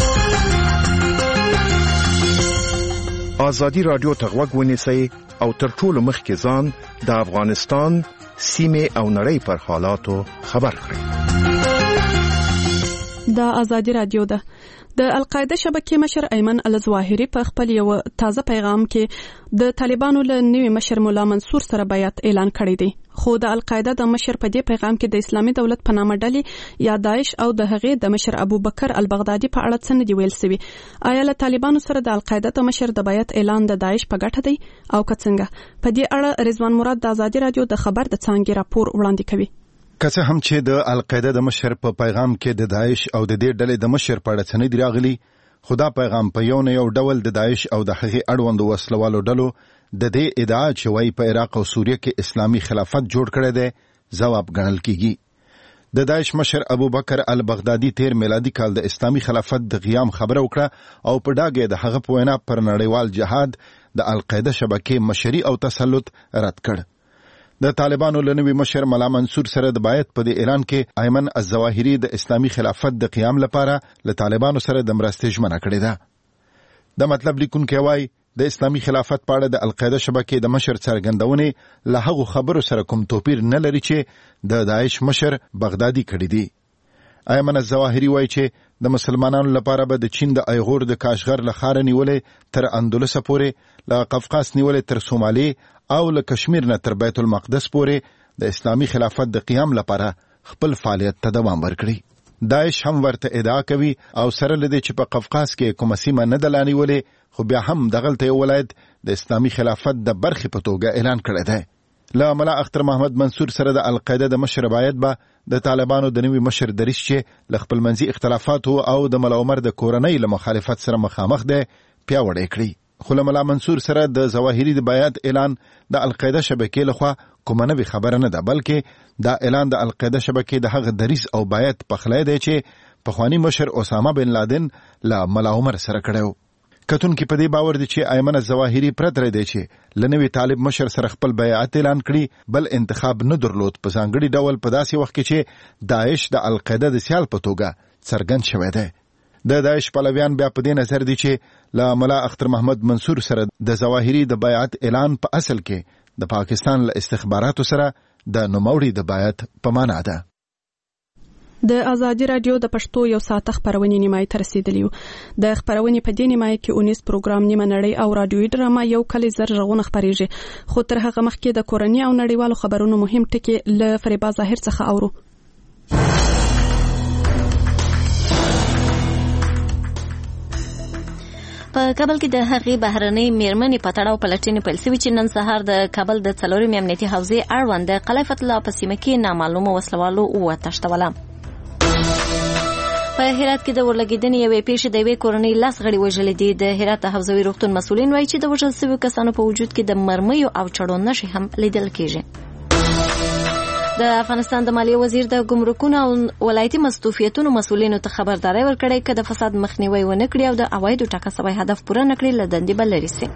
ازادي رادیو ته غوږ ونیسئ او تر ټولو مخکې ځان د افغانستان سیمې او نړۍ پر حالاتو خبر کړئ. د ازادي رادیو ده د القاعده شبکې مشر ایمن الظواهری په خپل یو تازه پیغام کې د طالبانو له نوي مشر مولا منصور سره بیعت اعلان کړی دی. خو د القاعده د مشر په دې پیغام کې د اسلامي دولت په نامه ډلې یا داعش او د هغې د مشر ابو بکر البغدادي په اړه څه نه دی ویل سوي. آیا له طالبانو سره د القاعده د مشر د بیعت اعلان د داعش په ګټه دی او که څنګه؟ په دې اړه رضوان مراد د ازادي رادیو د خبر د څانګې راپور وړاندې کوي. که څه هم چې د القاعده د مشر په پیغام کې د داعش او د دې ډلې د مشر په اړه څه نه دی راغلی خو دا پیغام په یو نه یو ډول د داعش او د هغې اړوندو وسلوالو ډلو د دې ادعا چې وایي په عراق او سوریه کې اسلامي خلافت جوړ کړی دی ځواب ګڼل کیږي. د داعش مشر ابو بکر البغدادي تیر میلادي کال د اسلامي خلافت د قیام خبره وکړه او په ډاګه د هغه په وینا پر نړیوال جهاد د القاعده شبکې مشري او تسلط رد کړ. د طالبانو لنوي مشر ملا منصور سره د بیعت په دې اعلان کې ایمن الظواهري د اسلامي خلافت د قیام لپاره له طالبانو سره د مرستې ژمنه کړې ده. د مطلب لیکونکي وایي د اسلامي خلافت په اړه د القاعده شبکې د مشر څرګندونې له هغو خبرو سره کوم توپیر نه لري چې د داعش مشر بغدادي کړی دی. ایمن الظواهري وایي چې د مسلمانانو لپاره به د چین د ایغور د کاشغر له ښاره نیولې تر اندلس پورې، له قفقاز نیولې تر سومالي او له کشمیر نه تر بیت المقدس پورې د اسلامي خلافت د قیام لپاره خپل فعالیت ته دوام ورکړي. داعش هم ورته ادعا کوي او سره لدې چې په قفقاز کې کومه سیمه نه ده لانیولې، خو بیا هم دغلته یو ولایت د اسلامي خلافت د برخې په توګه اعلان کړی دی. له ملا اختر محمد منصور سره د القاعده د مشر بیعت به د طالبانو د نوي مشر دریس چې له خپلمنځي اختلافاتو او د ملا عمر د کورنۍ له مخالفت سره مخامخ دی پیاوړی کړي. خو له ملا منصور سره د ظواهري د بیعت اعلان د القاعده شبکې لخوا کومه نوې خبره نه ده، بلکې دا اعلان د القاعده شبکې د هغه دریس او بیعت پخلی دی چې پخوانی مشر اسامه بن لادن له ملا عمر سره کړی و. کتونکي په دې باور دي چې ایمن الظواهري پرته دی چې له نوي طالب مشر سره خپل بیعت اعلان کړي، بل انتخاب نه درلود په ځانګړي ډول په داسې وخت کې چې داعش د القاعده د سیال په توګه څرګند شوی دی. د داعش پلویان بیا په دې نظر دي چې له ملا اختر محمد منصور سره د ظواهري د بیعت اعلان په اصل کې د پاکستان له استخباراتو سره د نوموړي د بیعت په معنا ده. د ازادي رادیو د پښتو یو ساعت خبرونه نیمای تر رسیدلی و. د خبرونه په دې نیمای کې اونیس پروګرام نیمه نړۍ او رادیوي ډراما یو کلی زر غوونه خبريږي، خو تر هغه مخکې د کورنۍ او نړیوالو خبرونو مهم ټکي له فریبا ظاهر څخه اورو. په کابل کې د هغې بهرنۍ میرمنې په تړاو پلټنې پیل شوې چې نن سهار د کابل د څلورمې امنیتي حوزې اړوند د قلعه فتح الله په سیمه کې نامعلومو وسلوالو وتښتوله. په هرات کې د ورلګیدنې یوې پیښې د یوې کورنۍ لاس غړي وژلي دي. د هرات حوزوي روغتون مسؤلین وایي چې د وژل شویو کسانو په وجود کې د مرمیو او چړو نښې هم لیدل کېږي. د افغانستان د مالیې وزیر د ګمرکونو او ولایتي مستوفیتونو مسؤلینو ته خبرداری ورکړی که د فساد مخنیوی ونه کړي او د عوایدو ټاکل شوی هدف پوره نه کړي له دندې به لرې سي.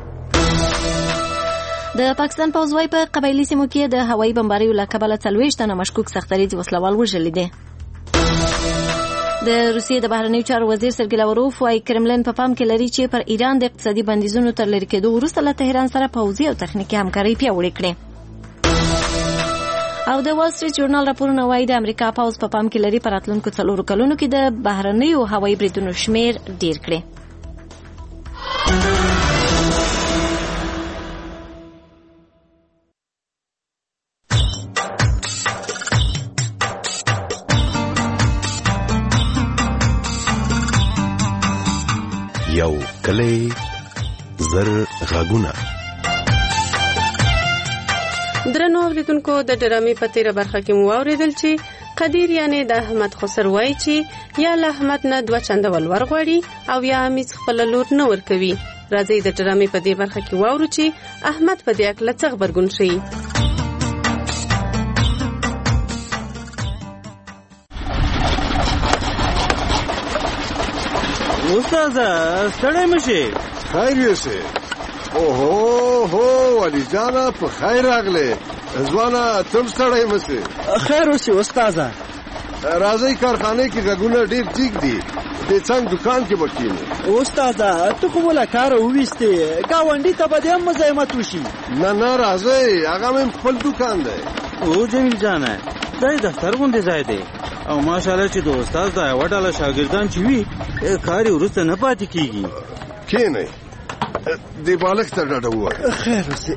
د پاکستان پوځ وايي په قبایلي سیمو کې د هوایي بمباریو له کبله څلوېښت تنه مشکوک سختدریځ وسلوال وژلي دي. د روسیې د بهرنیو چارو وزیر سرګی لاوروف وايي کرملین په پام کې لري چې پر ایران د اقتصادي بندیزونو تر لرې کېدو وروسته له تهران سره پوځي او تخنیکي همکاري پیاوړې کړي. او د وال سټریټ ژورنال راپورونه وايي د امریکا پوځ په پام کې لري په راتلونکو څلورو کلونو کې د بهرنیو هوایي بریدونو شمیر ډیر کړي. یو کلی زر غږونه. درنو اوریدونکو د ډرامې په تیره برخه کې مو اوریدل چې قدیر یعنی د احمد خسر وایي چې یا له احمد نه دوه چنده ولور غواړي او یا همیڅ خپل لور نه ورکوي. راځي د ډرامې په دې برخه کې واورو چې احمد په دې اړه څه خبرګون شي. استاد ستړی مشه؟ خیر یې اوهو هو ولی جانا په خیر راغله. ځوانه تم ستړی مشه؟ خیر اوسې استاد. راځي کارخانه کې غږونه ډیر ټیک دي. د څنګه دکان کې بکینه استاد ته کوم لا کار وېسته گاونډي ته به د مزاحمت وشي. نه نه راځي هغه مې خپل دکان دی. او جمیل جانه دا دفتر غونډه ځای دی او ماشاءالله چې د استاد دا وډاله شاګردان چې وي کار ورسته نه پاتې کیږي. کینه دی بالغ ته ډډه وای. خیر اوسې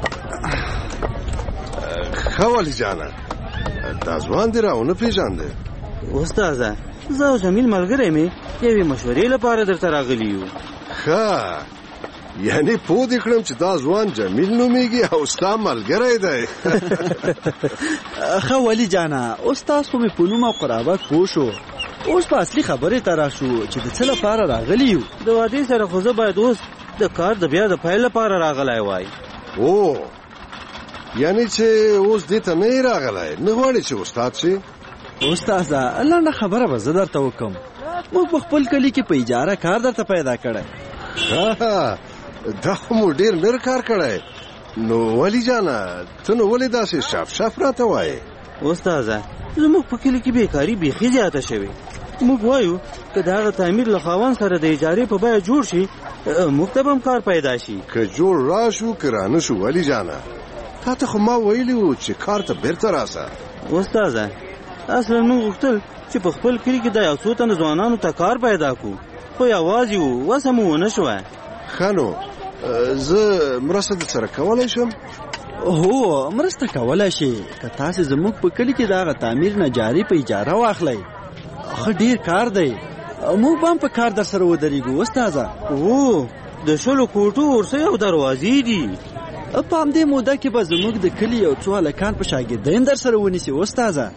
خوالی جانه دا ځوان دی راونه پیژانده. استاد زه او جمیل ملګری مې یوې مشورې لپاره درته راغلی یو. ښه یعنی پوه دې کړم چې دا ځوان جمیل نومیږي او ستا ملګری دی. ښه ولی جانه استاد خو مې په نوم او قرابت پوه شو. اوس په اصلي خبرې ته راشو چې د څه لپاره راغلی یو. د واده سره خو زه باید اوس د کار د بیا د پیل لپاره راغلی وای. او یعنی چې اوس دې ته نه راغلی نه غواړي چې استاد شي؟ استاد الله نه خبره به زه درته وکم. موږ په خپل کلي کې په اجاره کار درته پیدا کړی. دا خو مو ډېر لږ کار کړی. نو ولی جانا ته نو ولې داسې شاف شاف راته وایې؟ استاده زموږ په کلي کې بیکاري بیخي زیاته شوې. موږ وایو که د هغه تعمیر له خاوند سره د اجارې په بیه جوړ شي موږ ته به هم کار پیدا شي. که جوړ راشو که رانه شو ولی جانا تا ته خو ما ویلي وو چې کار ته بیرته راسه. استاده اصلا موږ غوښتل چې په خپل کلي کې د یو څو تنه ځوانانو ته کار پیدا کړو خو یوازې وو وسه مو ونه شوه. ښه نو زه مرسته در سره کولی شم؟ هو مرسته کولی شي که تاسې زموږ په کلي کې د هغه تعمیر نه جاري په اجاره واخلئ. ښه ډېر کار دی موږ به هم په کار در سره ودرېږو استاده. او د شلو کوټو ورسۍ او دروازې دي. په همدې موده کې به زموږ د کلي یو څو هلکان په شاګردۍ در سره ونیسي استاده.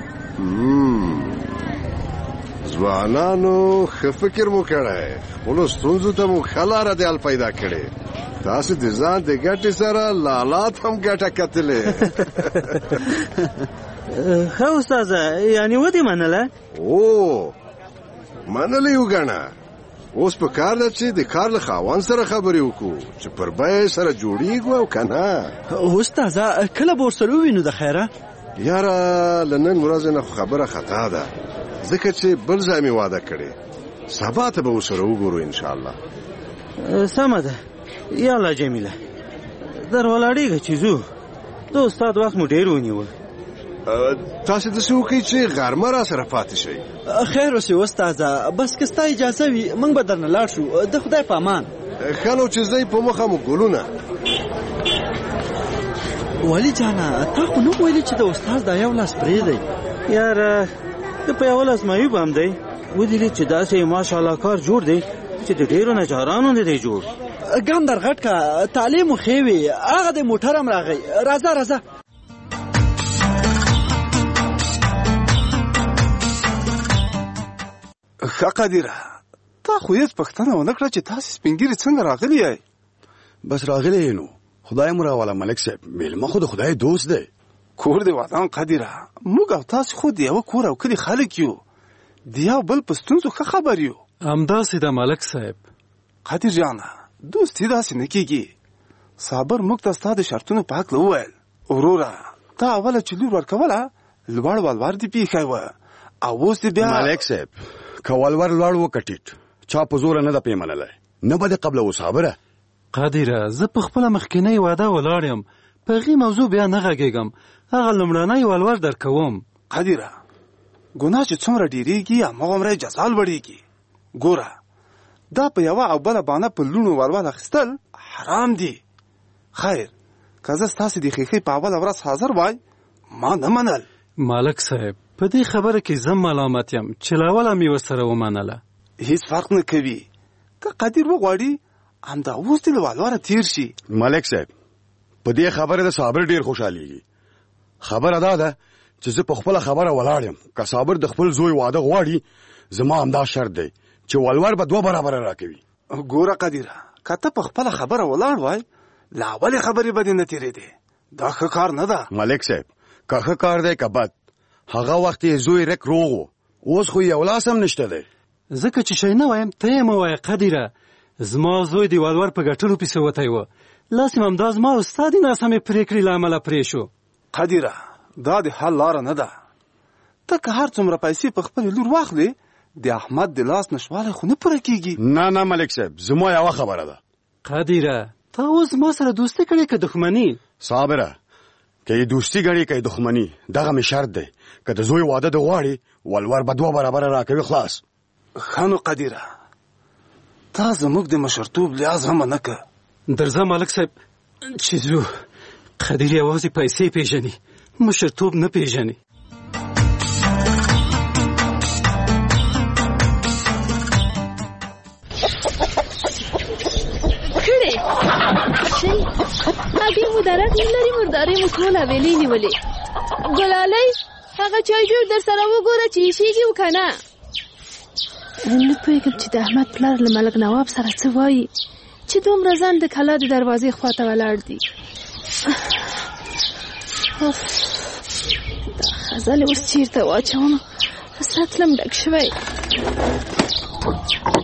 ځوانانو ښه فکر مو کړی خپلو ستونزو ته مو ښه لاره د حل پیدا کړې. تاسو د ځان د ګټې سره لالات هم ګټه کتلې. ښه استاده یعنې ودې منله؟ او منلې وګڼه. اوس په کار ده چې د کار له خاوند سره خبرې وکړو چې پر بیه سره جوړیږو او که نه. استاده کله به ورسره ووینو د خیره؟ یاره له نن ورځې نه خبره خطا ده ځکه چې بل ځای مې واده کړې. سبا ته به ورسره وګورو انشاءالله. سمه ده یاله جمیله در ولاړېږه چې ځو. د استاد وخت مو ډېر ونیوه. تاسې داسې وکړئ چې غرمه را سره پاتې شئ. خیر اوسې استاده بس که ستا اجازه وي موږ به درنه لاړ شو. د خدای په امان. ښه نو چې ځئ په مخه مو ګلونه. ولی جانا تا خو نه ویلې چې د استاد دا یو لاس پرېږدی. یاره د په یوه لاس معیوب هم دی. ودیلې چې داسې ماشاءالله کار جوړ دی چې د ډېرو نجارانو نه دی جوړ. ګام در غټ که تعلیم مو ښې وي هغه د موټر هم راغی. راځه راځه. ښه قدیره تا خو هېڅ پوښتنه ونه کړه چې تاسې سپین ږیري څنګه راغلي یئ؟ بس راغلی نو خدای مو راوله ملک صاحب. میلمه خو د خدای دوست دی. کور دې ودان قدیره موږ او تاسې خو د یوه کور او کلي خلک یو د یو بل په ستونزو ښه خبر یو. همداسې ده ملک صاحب. قدیر جانه دوستي داسې نه کېږي. صابر موږ ته ستا د شرطونو په هکله وویل. وروره تا اوله چې لور ورکوله لوړ ولور دې پیښی وه او اوس دې بیا ملک صاحب که ولور لوړ وکټیټ چا په زوره نه ده پې منلی نه به دې قبله و صابره. قادره زه په خپله مخکینۍ واده ولاړ یم په هغې موضوع بیا نه غږېږم هغه لومړنی ولور در کوم. قادره ګناه چې څومره ډېرېږي هماغومره جزا لوړېږي. ګوره دا په یوه او بله بانه په لوڼو ولور اخیستل حرام دي. خیر که زه ستاسې د ښیښې په اوله ورځ حاضر وای ما نه منل. مالک صاحب په دې خبره کې زه ملامت یم چې له اوله مې ورسره ومنله. هیڅ فرق نه کوي که قدیر وغواړي همدا اوس دې له ولوره تېر شي. ملک صاحب په دې خبره د صابر ډېر خوشحالېږي. خبره دا ده چې زه په خپله خبره ولاړ یم. که صابر د خپل زوی واده غواړي زما همدا شرط دی چې ولور به دوه برابره راکوي. ګوره قدیره که ته په خپله خبره ولاړ وای له اولې خبرې به دې نه تېرېدې. دا ښه کار نه ده. ملک صاحب که ښه کار دی که بد هغه وخت یې زوی رک روغ و اوس خو یو لاس هم نشته دی. ځکه چې شی نه وایم ته یې مه وایه قدیره. زما زوی د ولور په ګټلو پسې وتی و لاس یې همدا زما او ستا د ناسمې پرېکړې له امله پرې شو. قدیره دا د حل لاره نه ده. ته که هر څومره پیسې په خپلې لور واخلې د احمد د لاس نشوالی خو نه پوره کېږي. نه نه ملک صاحب زما یوه خبره ده. قدیره تا اوس ما سره دوستي کړې که دښمني؟ صابره که یې دوستي ګڼې که یې دښمني دغه مې شرط دی که د زوی واده د غواړي ولور به دوه برابره راکوي خلاص. ښه نو قدیره تا زموږ د مشرتوب لحاظ هم نه که. درځه ملک صاحب چې ځو. قدیر یوازې پیسې پېژني مشرتوب نه پېژني. کړې شي هغې مو درک نه لري مردارې مو ټول حویلې نیولې. ګلالۍ هغه چای جوړ در سره وګوره چې ایشېږي و که نه. نه پوهېږم چې د احمد پلار له ملک نواب سره څه وایي چې دومره ځان د کلا د دروازې خواته ولاړ دي. دا خزلې اوس چېرته واچوم سطلم ډک شوی.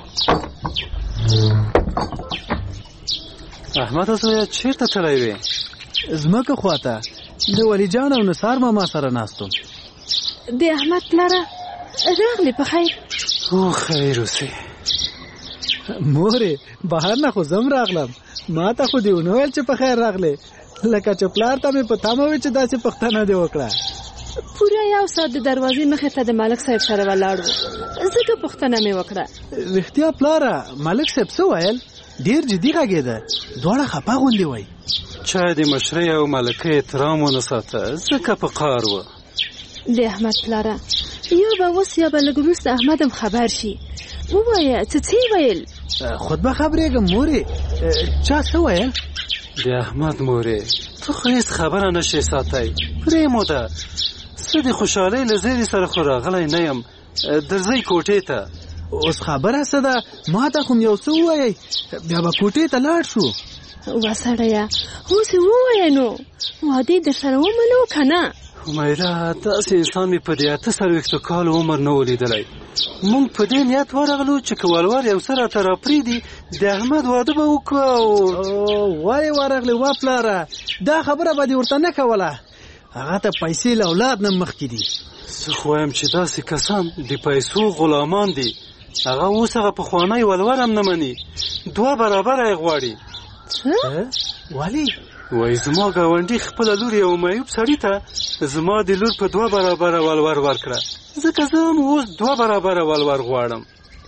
احمده زویه چېرته تللی وې؟ زمکه خواته د ولی جان او نثار ماما سره ناستم. د احمد پلاره راغلی په خیر؟ او خیر اوسې مورې، بهر نه خو زم راغلم، ما ته خو دې ونه ویل چې په خیر راغلی، لکه چې پلار ته مې په تمه وي چې داسې پوښتنه دې وکړه. پوره یو ساعت د دروازې مخې ته د ملک صاحب سره ولاړ و، ځکه پوښتنه مې وکړه. رښتیا پلاره ملک صاحب څه ویل؟ ډېر جدي غږېده، دواړه خپه غوندې وای. چا د مشرۍ او ملکۍ احترام ونه ساته، ځکه په قهر وه. د احمد پلاره یا به اوس یا به لږ وروسته احمد هم خبر شي. ووایه څه څه یې ویل؟ خود به خبرېږم مورې. چا څه ویل؟ د احمد مورې ته خو هېڅ خبره نشې ساتی، پرېموده. څه د خوشحالۍ له زیري سره خو راغلی نه یم، درځئ کوټې ته. اوس خبره څه ده؟ ما ته خو یو څه ووایئ، بیا به کوټې ته لاړ شو. وسړیه اوس یې ووایه نو، واده یې در سره ومنو که نه؟ حمیره داسې انسان مې په دې اته څلوېښتو کالو عمر نه و لیدلی. موږ په دې نیت ورغلو چې که ولور یو څه راته راپرېږدي د احمد واده به وکړو. او ولې ورغلې وا پلاره؟ دا خبره به دې ورته نه کوله، هغه ته پیسې له اولاد نه مخکې دي. زه خو وایم چې داسې کسان د پیسو غلامان دي، هغه اوس هغه پخوانی ولور هم نه مني، دوه برابره یې غواړي. څه؟ ولې؟ وای زما ګاونډي خپله لور یو معیوب سړي ته زما د لور په دوه برابره ولور ورکړه، ځکه زه هم اوس دوه برابره ولور غواړم.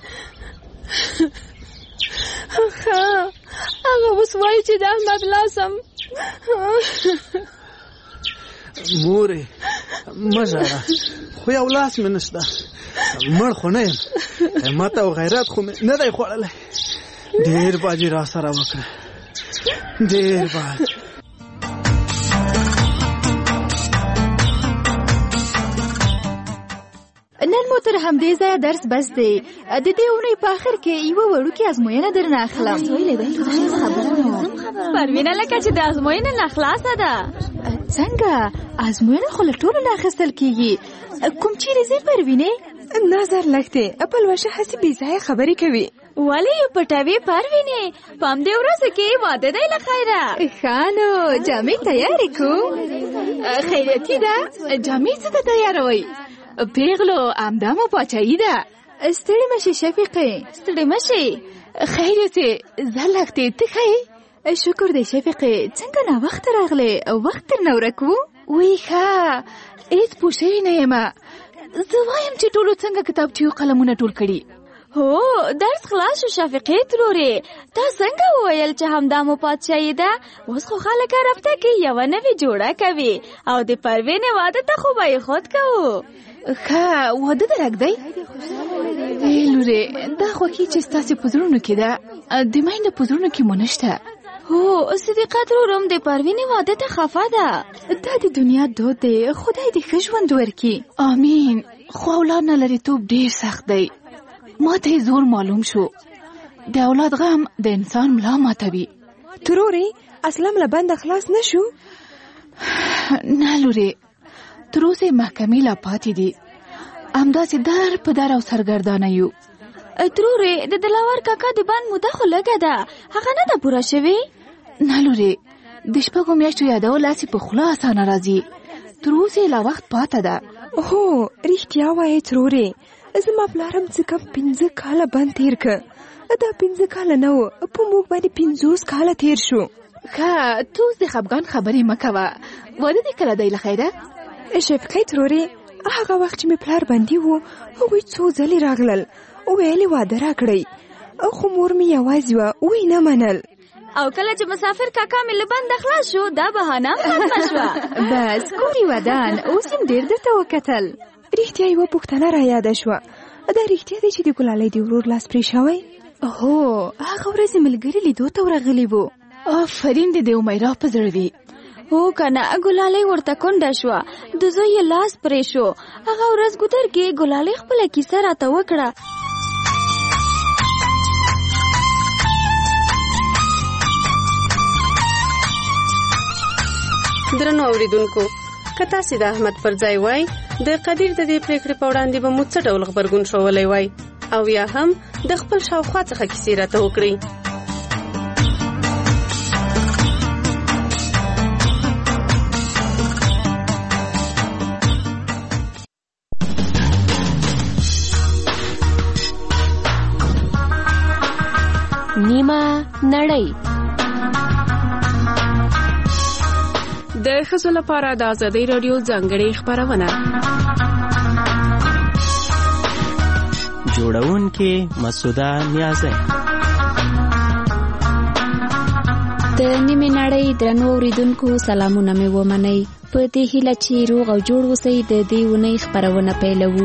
هغه اوس وایي چې د احمد لاسم. مورې مه ژاړه، خو یو لاس مې نشته، مړ خو نه یم، همت او غیرت خو مې نه دی خوړلی. ډېر باج یې را سره وکړه، ډېر باج. نن مو تر همدې ځایه درس بس دی. د دې اونۍ په آخر کې یوه وړوکې ازموینه درنه اخلم. پروینه لکه چې د ازموینې نه خلاصه ده. څنګه؟ ازموینه خو له ټولو نه اخیستل کېږي. کوم چیرې ځې پروینې؟ نظر لږ دی، پلوشه هسې بې ځایه خبرې کوي. ولې یې پټوې پروینې؟ په همدې ورځو کې واده دی له خیره. ښه نو جامې تیارې کړو. خیراتي ده، جامې څه ته تیاروئ؟ پیغلو همدا مو پاچاهي ده. ستړې مه شې شفیقې. ستړې مه شې. خیراتي زه لږ دی، ته ښه یې؟ شکر دی شفیقې، څنګه ناوخته راغلې؟ وخت درنه ورک و؟ وی ښه، هېڅ پوه شوې نه یمه. زه وایم چې ټولو څنګه کتابچې او قلمونه ټول کړي؟ هو درس خلاص شو شفیقې ترورې. تا څنګه وویل چې همدا مو پادشاهي ده؟ اوس خو خلک هر هفته کې یوه نوې جوړه کوي او د پروینې واده ته خو به یې خود کوو. ښه واده دې رږدی؟ ای لورې دا خوښي چې ستاسې په زړونو کې ده د میندو په زړونو کې مو نشته. هو صدیقه ترورم د پروینې واده ته خفه ده. دا د دنیا دود دی، خدای دې ښه ژوند ورکړي. آمین. خو اولاد نه لرېتوب ډېر سخت دی. ما ته زور معلوم شو د اولاد غم د انسان ملا ماتوي. ترورې اسلام له بنده خلاص نشو؟ نه لورې، تر اوسه محکمې لا پاتې دي، همداسې در په در او سرګردانه یو. ترورې د دلاور کاکا د بند موده خو لږه ده، هغه نه ده پوره شوې؟ نه لورې، د شپږو میاشتو یادول هسې په خوله اسانه راځي، تر اوسه لا وخت پاته ده. هو رښتیا وایې ترورې، زما پلارم څه کم پنځه کاله بند تیر که، دا پنځه کاله نه و، په موږ باندې پنځوس کاله تیر شو. ښه ته اوس د خفګان خبرې مه کوه. واده دې کله دی له خیره؟ شفقې ترورې هغه وخت چې مې پلار بندي و هغوی څو ځلې راغلل، ویلې واده راکړئ، خو مور مې یوازې وه، وی نه منل. او کله چې مسافر کاکا مې له بنده خلاص شو دا بهانه ختمه شوه. بس کورې ودان اوس هم ډېر درته وکتل. رښتیا یوه پوښتنه را یاده شوه، دا رښتیا دی چې د ګلالۍ د ورور لاس پرې شوی؟ هو هغه ورځې ملګري لیدو ته ورغلي وو. آفرین دې د امیرا په زړه وي. هو کنه ګلالۍ ورته کونډه شوه، د زوی یې لاس پرې شو. هغه ورځ ګودر کې ګلالۍ خپله کیسه راته وکړه. درنو اوریدونکو، که تاسې د احمد پر ځای وای د قدیر د دې پریکړې په وړاندې به مو څه ډول غبرګون ښوولی وای، او یا هم د خپل شاوخوا څخه کیسې راته وکړئ. نیمه نړۍ. د ښځو لپاره د ازادۍ راډیو ځانګړې خپرونه. جوړونکې مسعوده نیازی. د نیمه نړۍ درنو اوریدونکو سلامونه مې ومنئ. په دې هیله چې روغ او جوړ اوسئ د دې اونۍ خپرونه پیلوو.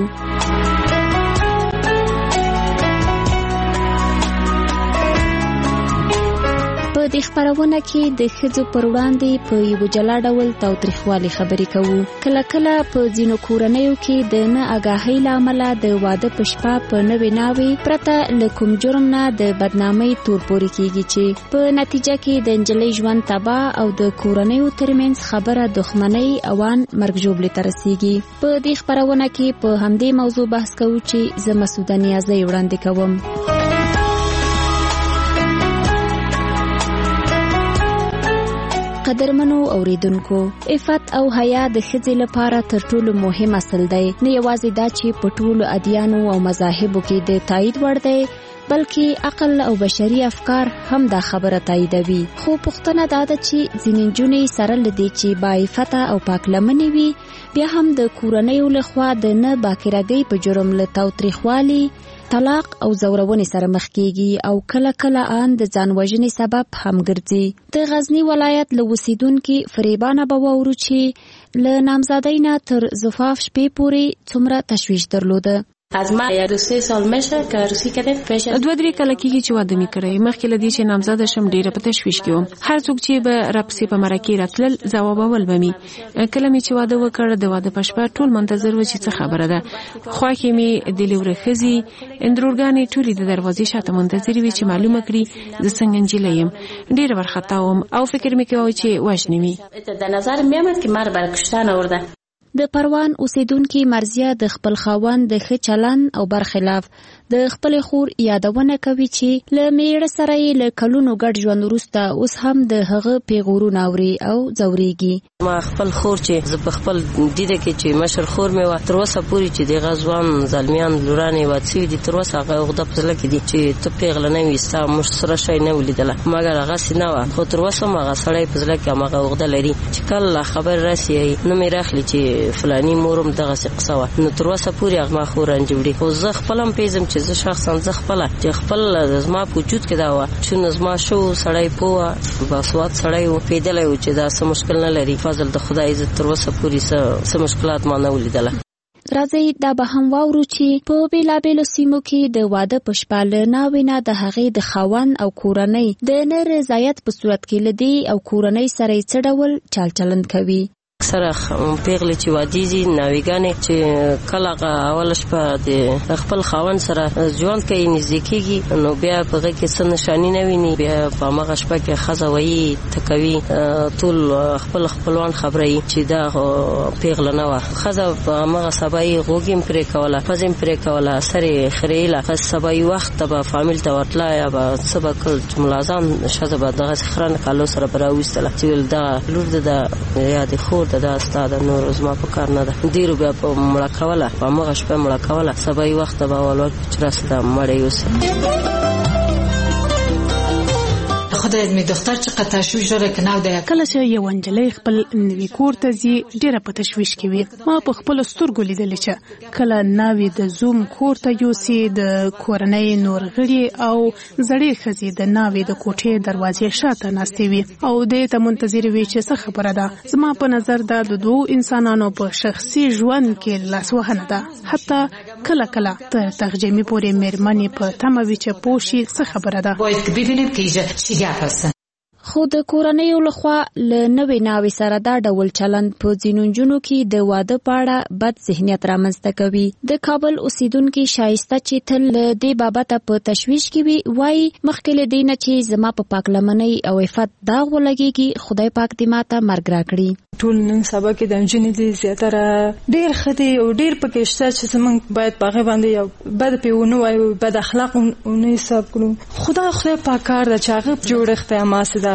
په دې خپرونه کې د ښځو پر وړاندې په یو جلا ډول تاوتریخوالي خبرې کوو. کله کله په ځینو کورنیو کې د نه آګاهۍ له امله د واده په شپه په نوې ناوې پرته له کوم جرم نه د بدنامۍ تور پورې کېږي چې په نتیجه کې د نجلۍ ژوند تباه او د کورنیو ترمنځ خبره دښمنۍ اوان مرګ ژوبلې ته رسېږي. په دې خپرونه کې په همدې موضوع بحث کوو چې زه مسعوده نیازی وړاندې کوم. قدرمنو اوریدونکو، عفت او حیا د ښځې لپاره تر ټولو مهم اصل دی. نه یوازې دا چې په ټولو ادیانو او مذاهبو کې د تایید وړ دی، بلکې عقل او بشري افکار هم دا خبره تاییدوي. خو پوښتنه دا ده چې ځینې نجونې سره له دې چې با عفته او پاک لمنې وي، بیا هم د کورنیو لخوا د نه باکرګۍ په جرم له تاوتریخوالي، طلاق او زورونې سره مخ کیږي او کله کله ان د ځان وژنې سبب هم ګرځي. د غزنی ولایت له اوسیدونکو فریبانه به واورو چې له نامزادۍ نه تر زفاف شپې پورې څومره تشویش درلوده. از ما یا دو سه سال میشه که عروسی کردم پیش دوه درې کله کېږي چې واده مې کړی. مخکې له دې چې نامزاده شم ډېره په تشویش کې وم. هر څوک چې به راپسې په مرکې راتلل ځوابول به مې. کله مې چې واده وکړ د واده په شپه ټول منتظر و چې څه خبره ده. خواښې مې د لیوره ښځې اندرورګانې ټولې د دروازې شاته منتظرې وې چې معلومه کړي زه څنګه نجلۍ یم. ډېره وارخطا وم او فکر مې کوه چې وژنې مې. د نظر مې آمد که مرا برای کشتن آورده. د پروان اوسیدونکو مرزیه د خپل خاوند د ښه چلند او برخلاف د خپل خور یادونه کوي چې له میړه سره یې له کلونو ګډ ژوند وروسته اوس هم د هغه پیغورونه اوري او ځورېږي. ما خپل خور چې زه په خپل دیده کې چې مشر خور مې و تر اوسه پورې چې د غزوان زلمیان لورانې واتسي دي تر اوسه هغه غوډه په ځل کې دي چې ته پیغله نه وستا مش سره شي نه ولیدله مګر هغه سینه و خو تر اوسه ما هغه سړی په ځل کې هغه غوډه لري چې کله خبر راسي نو مې راخلی چې فلانی مورم دغه قصه و نو تر اوسه پورې هغه ما خوران جوړي خو زه خپلم پیژم چې زه شخصا زه خپل چې خپل زما په وجود کې دا و چې زما شو سړی پوه باسوات سړی و پیدلې و چې دا څه مشکل نه لري فضل د خدای عزت تر اوسه پورې څه مشکلات ما نه ولیدله. راځي دا به هم واورو چې په بیلابیلو سیمو کې د واده په شپه له ناوې نه د هغې د خاوند او کورنۍ د نه رضایت په صورت کې لدی او کورنۍ سره یې څه ډول چال چلند کوي. سره پیغلې چې واديزي ناویګانې چې کله اول شپه د خپل خاوند سره ژوند کوي نزدیکيږي نو بیا په هغه کې څه نشانی نه ویني بیا په هغه شپه کې خزه وایي تکوي ټول خپل خپلوان خبري چې دا پیغله نه و خزه په هغه سبای غوګیم پرې کوله فزم پرې کوله سره خریله خاص سبای وخت به فامیل ته ورتلا یا به سبق ملازم شزه به دغه خران کالو سره براوستله چې دا لور ده یا د خور دا استاد نور زما په کار نه ده ډیرو بیا په مړه کوله په مغه شپه مړه کوله سبای وخت به ولور چې راسته مړ یوسه خدای دې دختر چې قطع شو جوړه کناو ده کله چې یو انجلۍ خپل نوی کور ته ځي ډیره په تشویش کې وي. ما په خپل سترګو لیدل چې کله ناوې د زوم کور ته یوسي د کورنۍ نور غړي او زړې ښځې د ناوې د کوټې دروازې شاته ناستې وي او دې ته منتظر وي چې څه خبره ده. زما په نظر دا د دوه انسانانو په شخصي ژوند کې لاسوهنه ده. حتی کله کله تر ترجمه پورې مېرمنې په تمه وي چې پوښي څه خبره ده. باید ببینیم که چی خو د کورنیو لخوا له نوې ناوې سره دا ډول چلند په ځینو نجونو کې د واده په اړه بد ذهنیت رامنځته کوي. د کابل اوسیدونکو شایسته چې تل د بابته په تشویش کې وي وایي مخکې له دې نه چې زما په پاک لمنۍ او عفت داغ ولګېږي خدای پاک دې ماته مرګ راکړي. ټول نن سبا کې د نجونې دي زیاتره ډېر ښه دي او ډېر پکې شته چې زمونږ باید په هغې باندې یو بد پې ونه وایو بد اخلاق ونه حساب کړو. خدای خدای پاک کار ده چې هغه جوړښت یې هماسې ده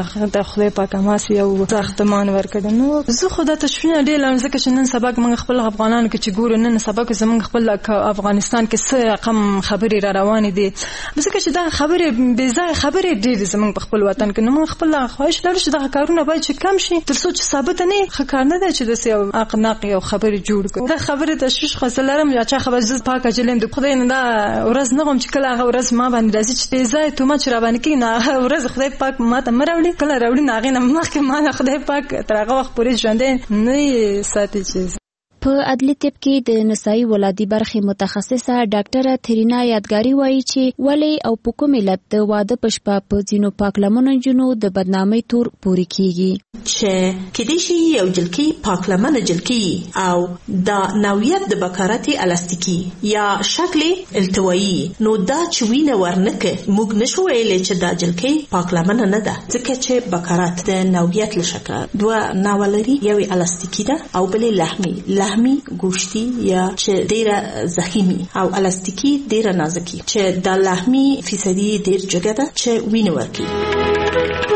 د خدای پاک ماسي یو ساختمان ورکړ. نو زه خو دا تشویق ډېر لرم ځکه چې نن سبا موږ خپل افغانانو کې چې ګورو نن سبا کې زموږ خپل افغانستان کې څه رقم خبرې را روانې دي ځکه چې دا خبرې بې ځای خبرې ډېرې زموږ په خپل وطن کې. نو موږ خپل خواهش لرو چې دغه کارونه باید چې کم شي تر څو چې ثابته نه ښه کار نه دی چې داسې یو اقناق یو خبرې جوړ کړو. دا خبرې تشویش خو زه لرم یا چا خبر زه پاکه جلم د خدای نه دا ورځ نه غواړم چې کله هغه ورځ ما باندې راځي چې بې ځای تومه چې را باندې کېږي نو هغه ورځ خدای پاک ما ته مه راوړي. کله راوړي نو هغې نه مخکې ما خدای پاک تر هغه وخت پورې ژوندی نه یې ساتي. چې په عدلي طب کې د نسایي ولادي برخې متخصصه ډاکټره ترینا یادګاري وایي چې ولې او په کوم علت د واده په شپه په ځینو پاکلمنو نجونو د بدنامۍ تور پورې کیږي چې کېدای شي یو جلکۍ پاکلمنه جلکۍ او د نوعیت د بکارتي الاستیکي یا شکل التوایی نو دا چې وینه ورنکه موږ نشو ویلی چې دا جلکۍ پاکلمنه نه ده ځکه چې بکارت د نوعیت له شکل دوه نوع لري یوې الاستیکي ده او بلې لحمي لحمي گوشتی یا چې ډیره زخیمی او الاستیکی ډیره نازکی چې د لحمي فیصدي ډیر جګه ده چې وینه ورکي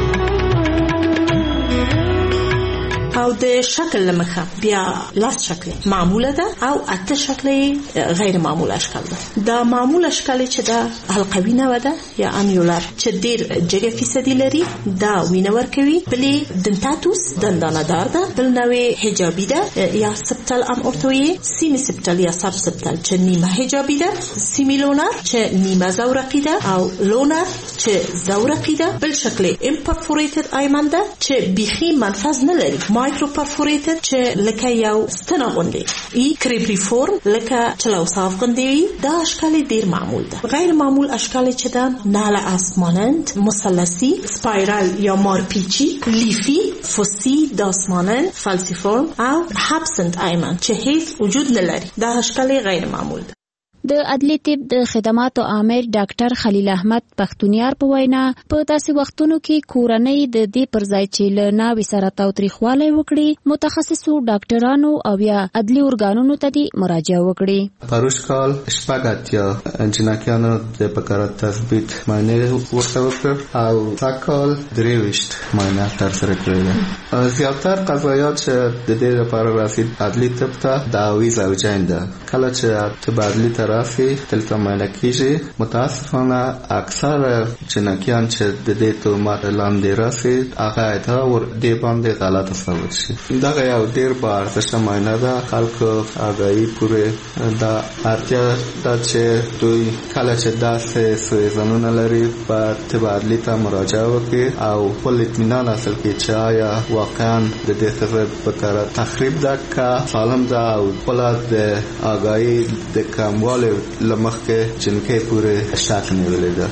او د شکل لمخه بیا لاس شکل معموله ده او اته شکل غیر معمول اشکال ده. دا معمول اشکال چې دا حلقوي نه ده یا انیولار چې ډیر جګه فیصدي لري دا وینه ورکوي. بلې دنتاتوس دندانه‌دار ده. بل نوع حجابي ده یا سبتل ام اورتوي سیمی سبتل یا سب سبتل چې نیمه حجابي ده. سیمی لونر چې نیمه زورقي ده او لونر چې زورقي ده. بل شکل امپرفوریتد ایمن ده چې بیخي منفذ نه لري. مایکرو پرفوریتد چې لکه یو ستنه غوندې ای کریبری فورم لکه چلو صاف غوندې. دا اشکال ډیر معمول ده. غیر معمول اشکال چې ده ناله آسمانند مثلثی سپایرال یا مارپیچی لیفی فوسی داسمانند فالسیفورم او هابسنت ایمن چې هیڅ وجود نه لري. دا اشکال غیر معمول ده. د عدلي طب د خدماتو عامل ډاکټر خلیل احمد پښتونیار په وینا په داسې وختونو کې کورنۍ د دې پر ځای چې له ناوې سره تاوتریخوالی وکړي متخصصو ډاکټرانو او یا عدلي ارګانونو ته دې مراجعه وکړي. پروش کال شپږ اتیا جنکیانو د بکارت تثبیت معنی ورته وکړ او ساکال درې ویشت معنی ترسره کړل. زیاتر قضایات چې د دې لپاره رسید عدلي طب ته دعوی زوجین ده. کله چې ته عدلي ته راسي دلته معاینه کیږي. متاسفانه اکثر جنکیان چې د دې تهمت لاندې راسي هغه دا ور دې باندې غلط ثابت شي. دا یو ډیر با ارزښت معاینه ده. خلکو آگاهی پوره دا اړتیا ده چې دوی کله چې داسې سویزنونه لري په طب عدلي ته مراجعه وکړي او خپل اطمینان حاصل کړي چې آیا واقعا د دې څخه بکارت تخریب ده که سالم ده او خپل د آگاهی د کموالي لمخکې جنکۍ پورې شک نیولې ده.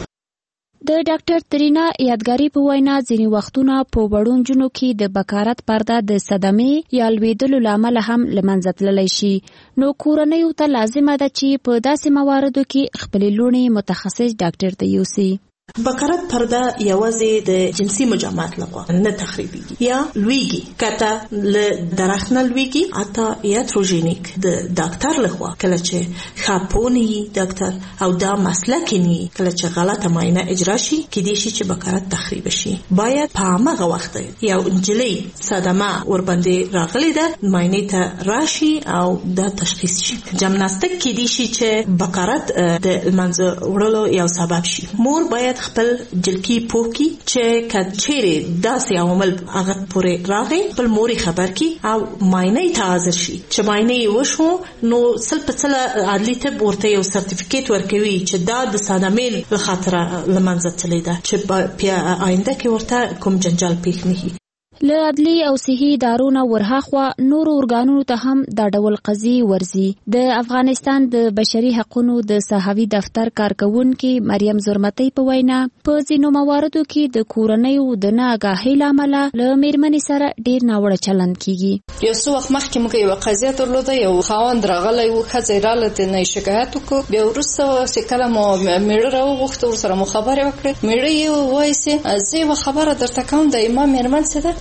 د ډاکټر ترینا یادګاري په وینا ځینې وختونه په وړو نجونو کې د بکارت پرده د صدمې یا لوېدلو له امله هم له منځه تللی شي. نو کورنیو ته لازمه ده چې په داسې مواردو کې خپلې لوڼې متخصص ډاکټر ته یوسي. بکارت پرده یوازې د جنسي مجامعات لخوا نه تخریبیږي یا لویږي کته له درخت نه لویږي اته یاتروجینیک د ډاکټر لخوا کله چې خاپونی ډاکټر او دا مسلک ني کله چې غلطه معاینه اجرا شي کې دي شي چې بکارت تخریب شي. باید په هغه وخت یو انجلۍ صدمه ور باندې راغلي ده معاینه ته راشي او دا تشخیص شي. جمناستیک کې دي شي چې بکارت د منځ وړلو یو سبب شي. مور باید خپل جلکی پوکی چې کچېره داسې عوامل هغه پورې راغی بل موري خبر کی او معاینه ته حاضر شي. چې معاینه وشو نو سل په سل عدلي طب ورته یو سرټیفیکیټ ورکوي چې دا د صدمې له خاطر لمنځه تللی ده چې بیا آینده کې ورته کوم جنجال پیښ نه شي. له عدلي او صحي ادارو ورهاخوا نور ارګانونو ته هم دا ډول قضیې ورځي. د افغانستان د بشري حقوقو د صحوي دفتر کارکونکي مریم زرمتي په وینا په ځینو مواردو کې د کورنیو د ناآګاهۍ له امله له میرمنې سره ډیر ناوړه چلند کیږي. یو څو وخت مخکې موږ یو قضیه درلوده. یو خاوند راغلی و ښځه راله د نه شکایت وکړو. بیا وروسته چې کله مو میړه راوغوښته ورسره مو خبرې وکړې میړه یې ووایي چې زه یوه خبره درته کوم د ما میرمن څه ده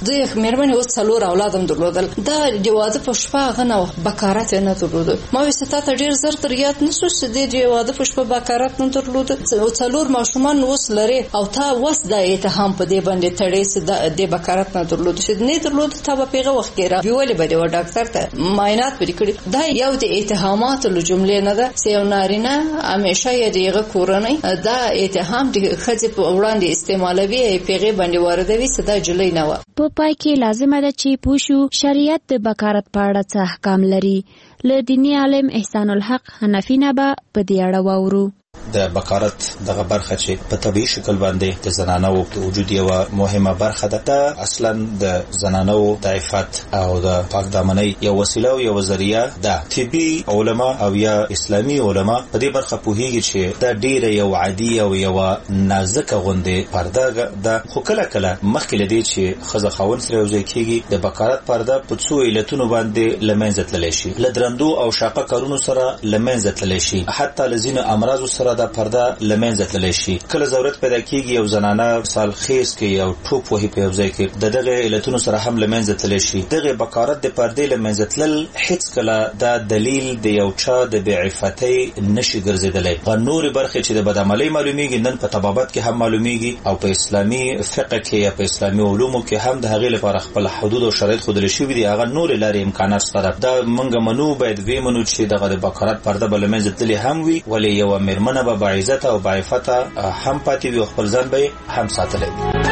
دوی مېرمنې اوس څلور اولاد هم درلودل. دا د واده په شپه هغه نه بکارت نه درلود. ما وې ستا ته ډېر زر تر یاد نشو چې د واده په شپه بکارت نه درلود. او څلور ماشومان اوس لري او تا وس د اتهام په دې باندې تړې چې د بکارت نه درلود چې نه درلود. تا په پیغه وخت کې را ویولې به د ډاکټر ته معاینات پرې کړی. دا یو د اتهاماتو له جملې نه ده چې یو نارینه همیشه یې دغه کورنۍ دا اتهام د خځې په وړاندې استعمالوي پیغه باندې واردوي چې دا جلۍ نه و. په پای کې لازمه ده چې پوښو شریعت د بکارت په اړه څه احکام لري. له دیني عالم احسان الحق حنفي نه به په دې اړه واورو. د بکارت دغه برخه چې په طبيعي شکل باندې د زنانو د وجود یو مهمه برخه ده. دا اصلا د زنانو د عفت او د پاک دامنۍ یو وسیله او یو ذریعہ ده. طبي علما او یا اسلامي علما په دې برخه پوهیږي چې دا ډیره یو عادي او یو نازکه غونډه پرده ده. خو کله کله مخکې لدی چې خزه خاون سره یو ځای کیږي د بکارت پرده په څو علتونو باندې لمنځه تللی شي. لدرندو او شاقه کارونو سره لمنځه تللی شي. حتی لزینو امراض سره دا پرده لمنځه تللی شي. کله ضرورت پیدا کیږي یو زنانه مثال خیز کې یو ټوپ وهي په یو ځای کې د دغه علتونو سره هم لمنځه تللی شي. دغه بکارت د پردې لمنځه تلل هیڅ کله دا دلیل د یو چا د بیعفتۍ نشي ګرځیدلی. غنور برخه چې د بدعملۍ معلومیږي نن په طبابت کې هم معلومیږي او په اسلامي فقه کې یا په اسلامي علومو کې هم د هغې لپاره خپل حدود او شرایط ښودل شوي دي. هغه نور لارې امکانات شته. دا موږ منو باید وی منو چې دغه د بکارت پرده به لمنځه تللی هم وي ولې یو مېرمنه به باعزت او باعفته هم پاتې وي او خپل ځان به هم ساتلی.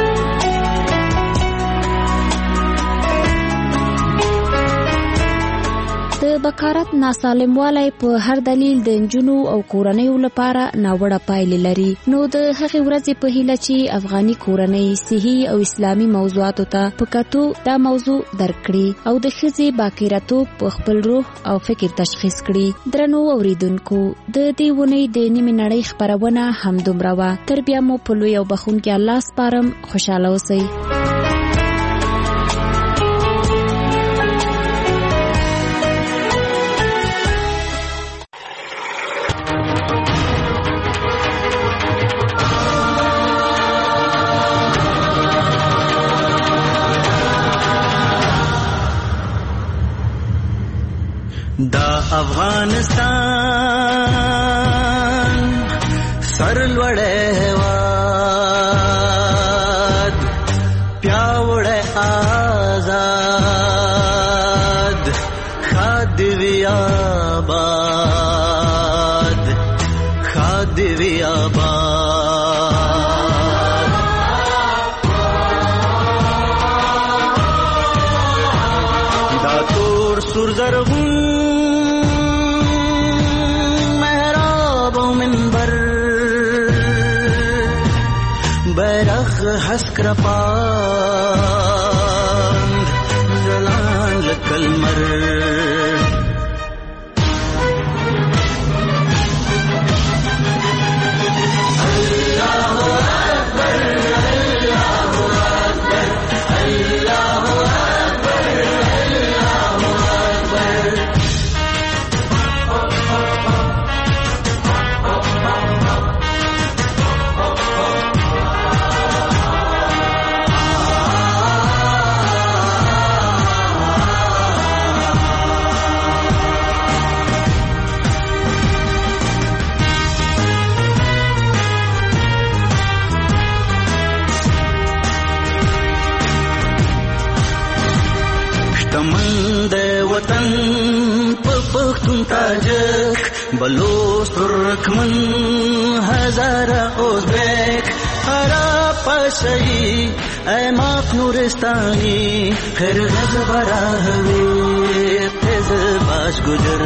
د بکارت ناسالموالی په هر دلیل د نجونو او کورنیو لپاره ناوړه پایلې لري. نو د هغې ورځې په هیله چې افغاني کورنۍ صحي او اسلامي موضوعاتو ته په کتو دا موضوع درک کړي او د ښځې باکیرتوب په خپل روح او فکر تشخیص کړي. درنو اوریدونکو د دې ونې د نیمې نړۍ خپرونه همدومره وه. تر بیا مو په لوی او بخښونکي الله سپارم. خوشحاله اوسئ. دا افغانستان سرلوړی هېواد پیاوړی آزاد ښاد وي آباد ښاد وي آباد دا تور سور زرغون بیرغ حسک رپاند زلان لکلمر اللہ اکبر اللہ اکبر اللہ اکبر اللہ اکبر. وطن په پښتون تاجک بلوچ ترکمن هزاره ازبک عرب پشه‌ای ایماق نورستانی خرغز براهوی تز باش گجر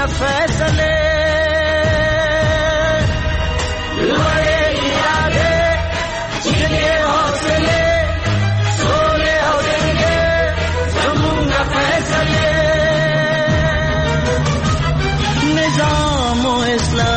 फैसले लड़े इरादे जिए हौसले सोले होंगे जमूंगा फैसले निजाम इस्लाम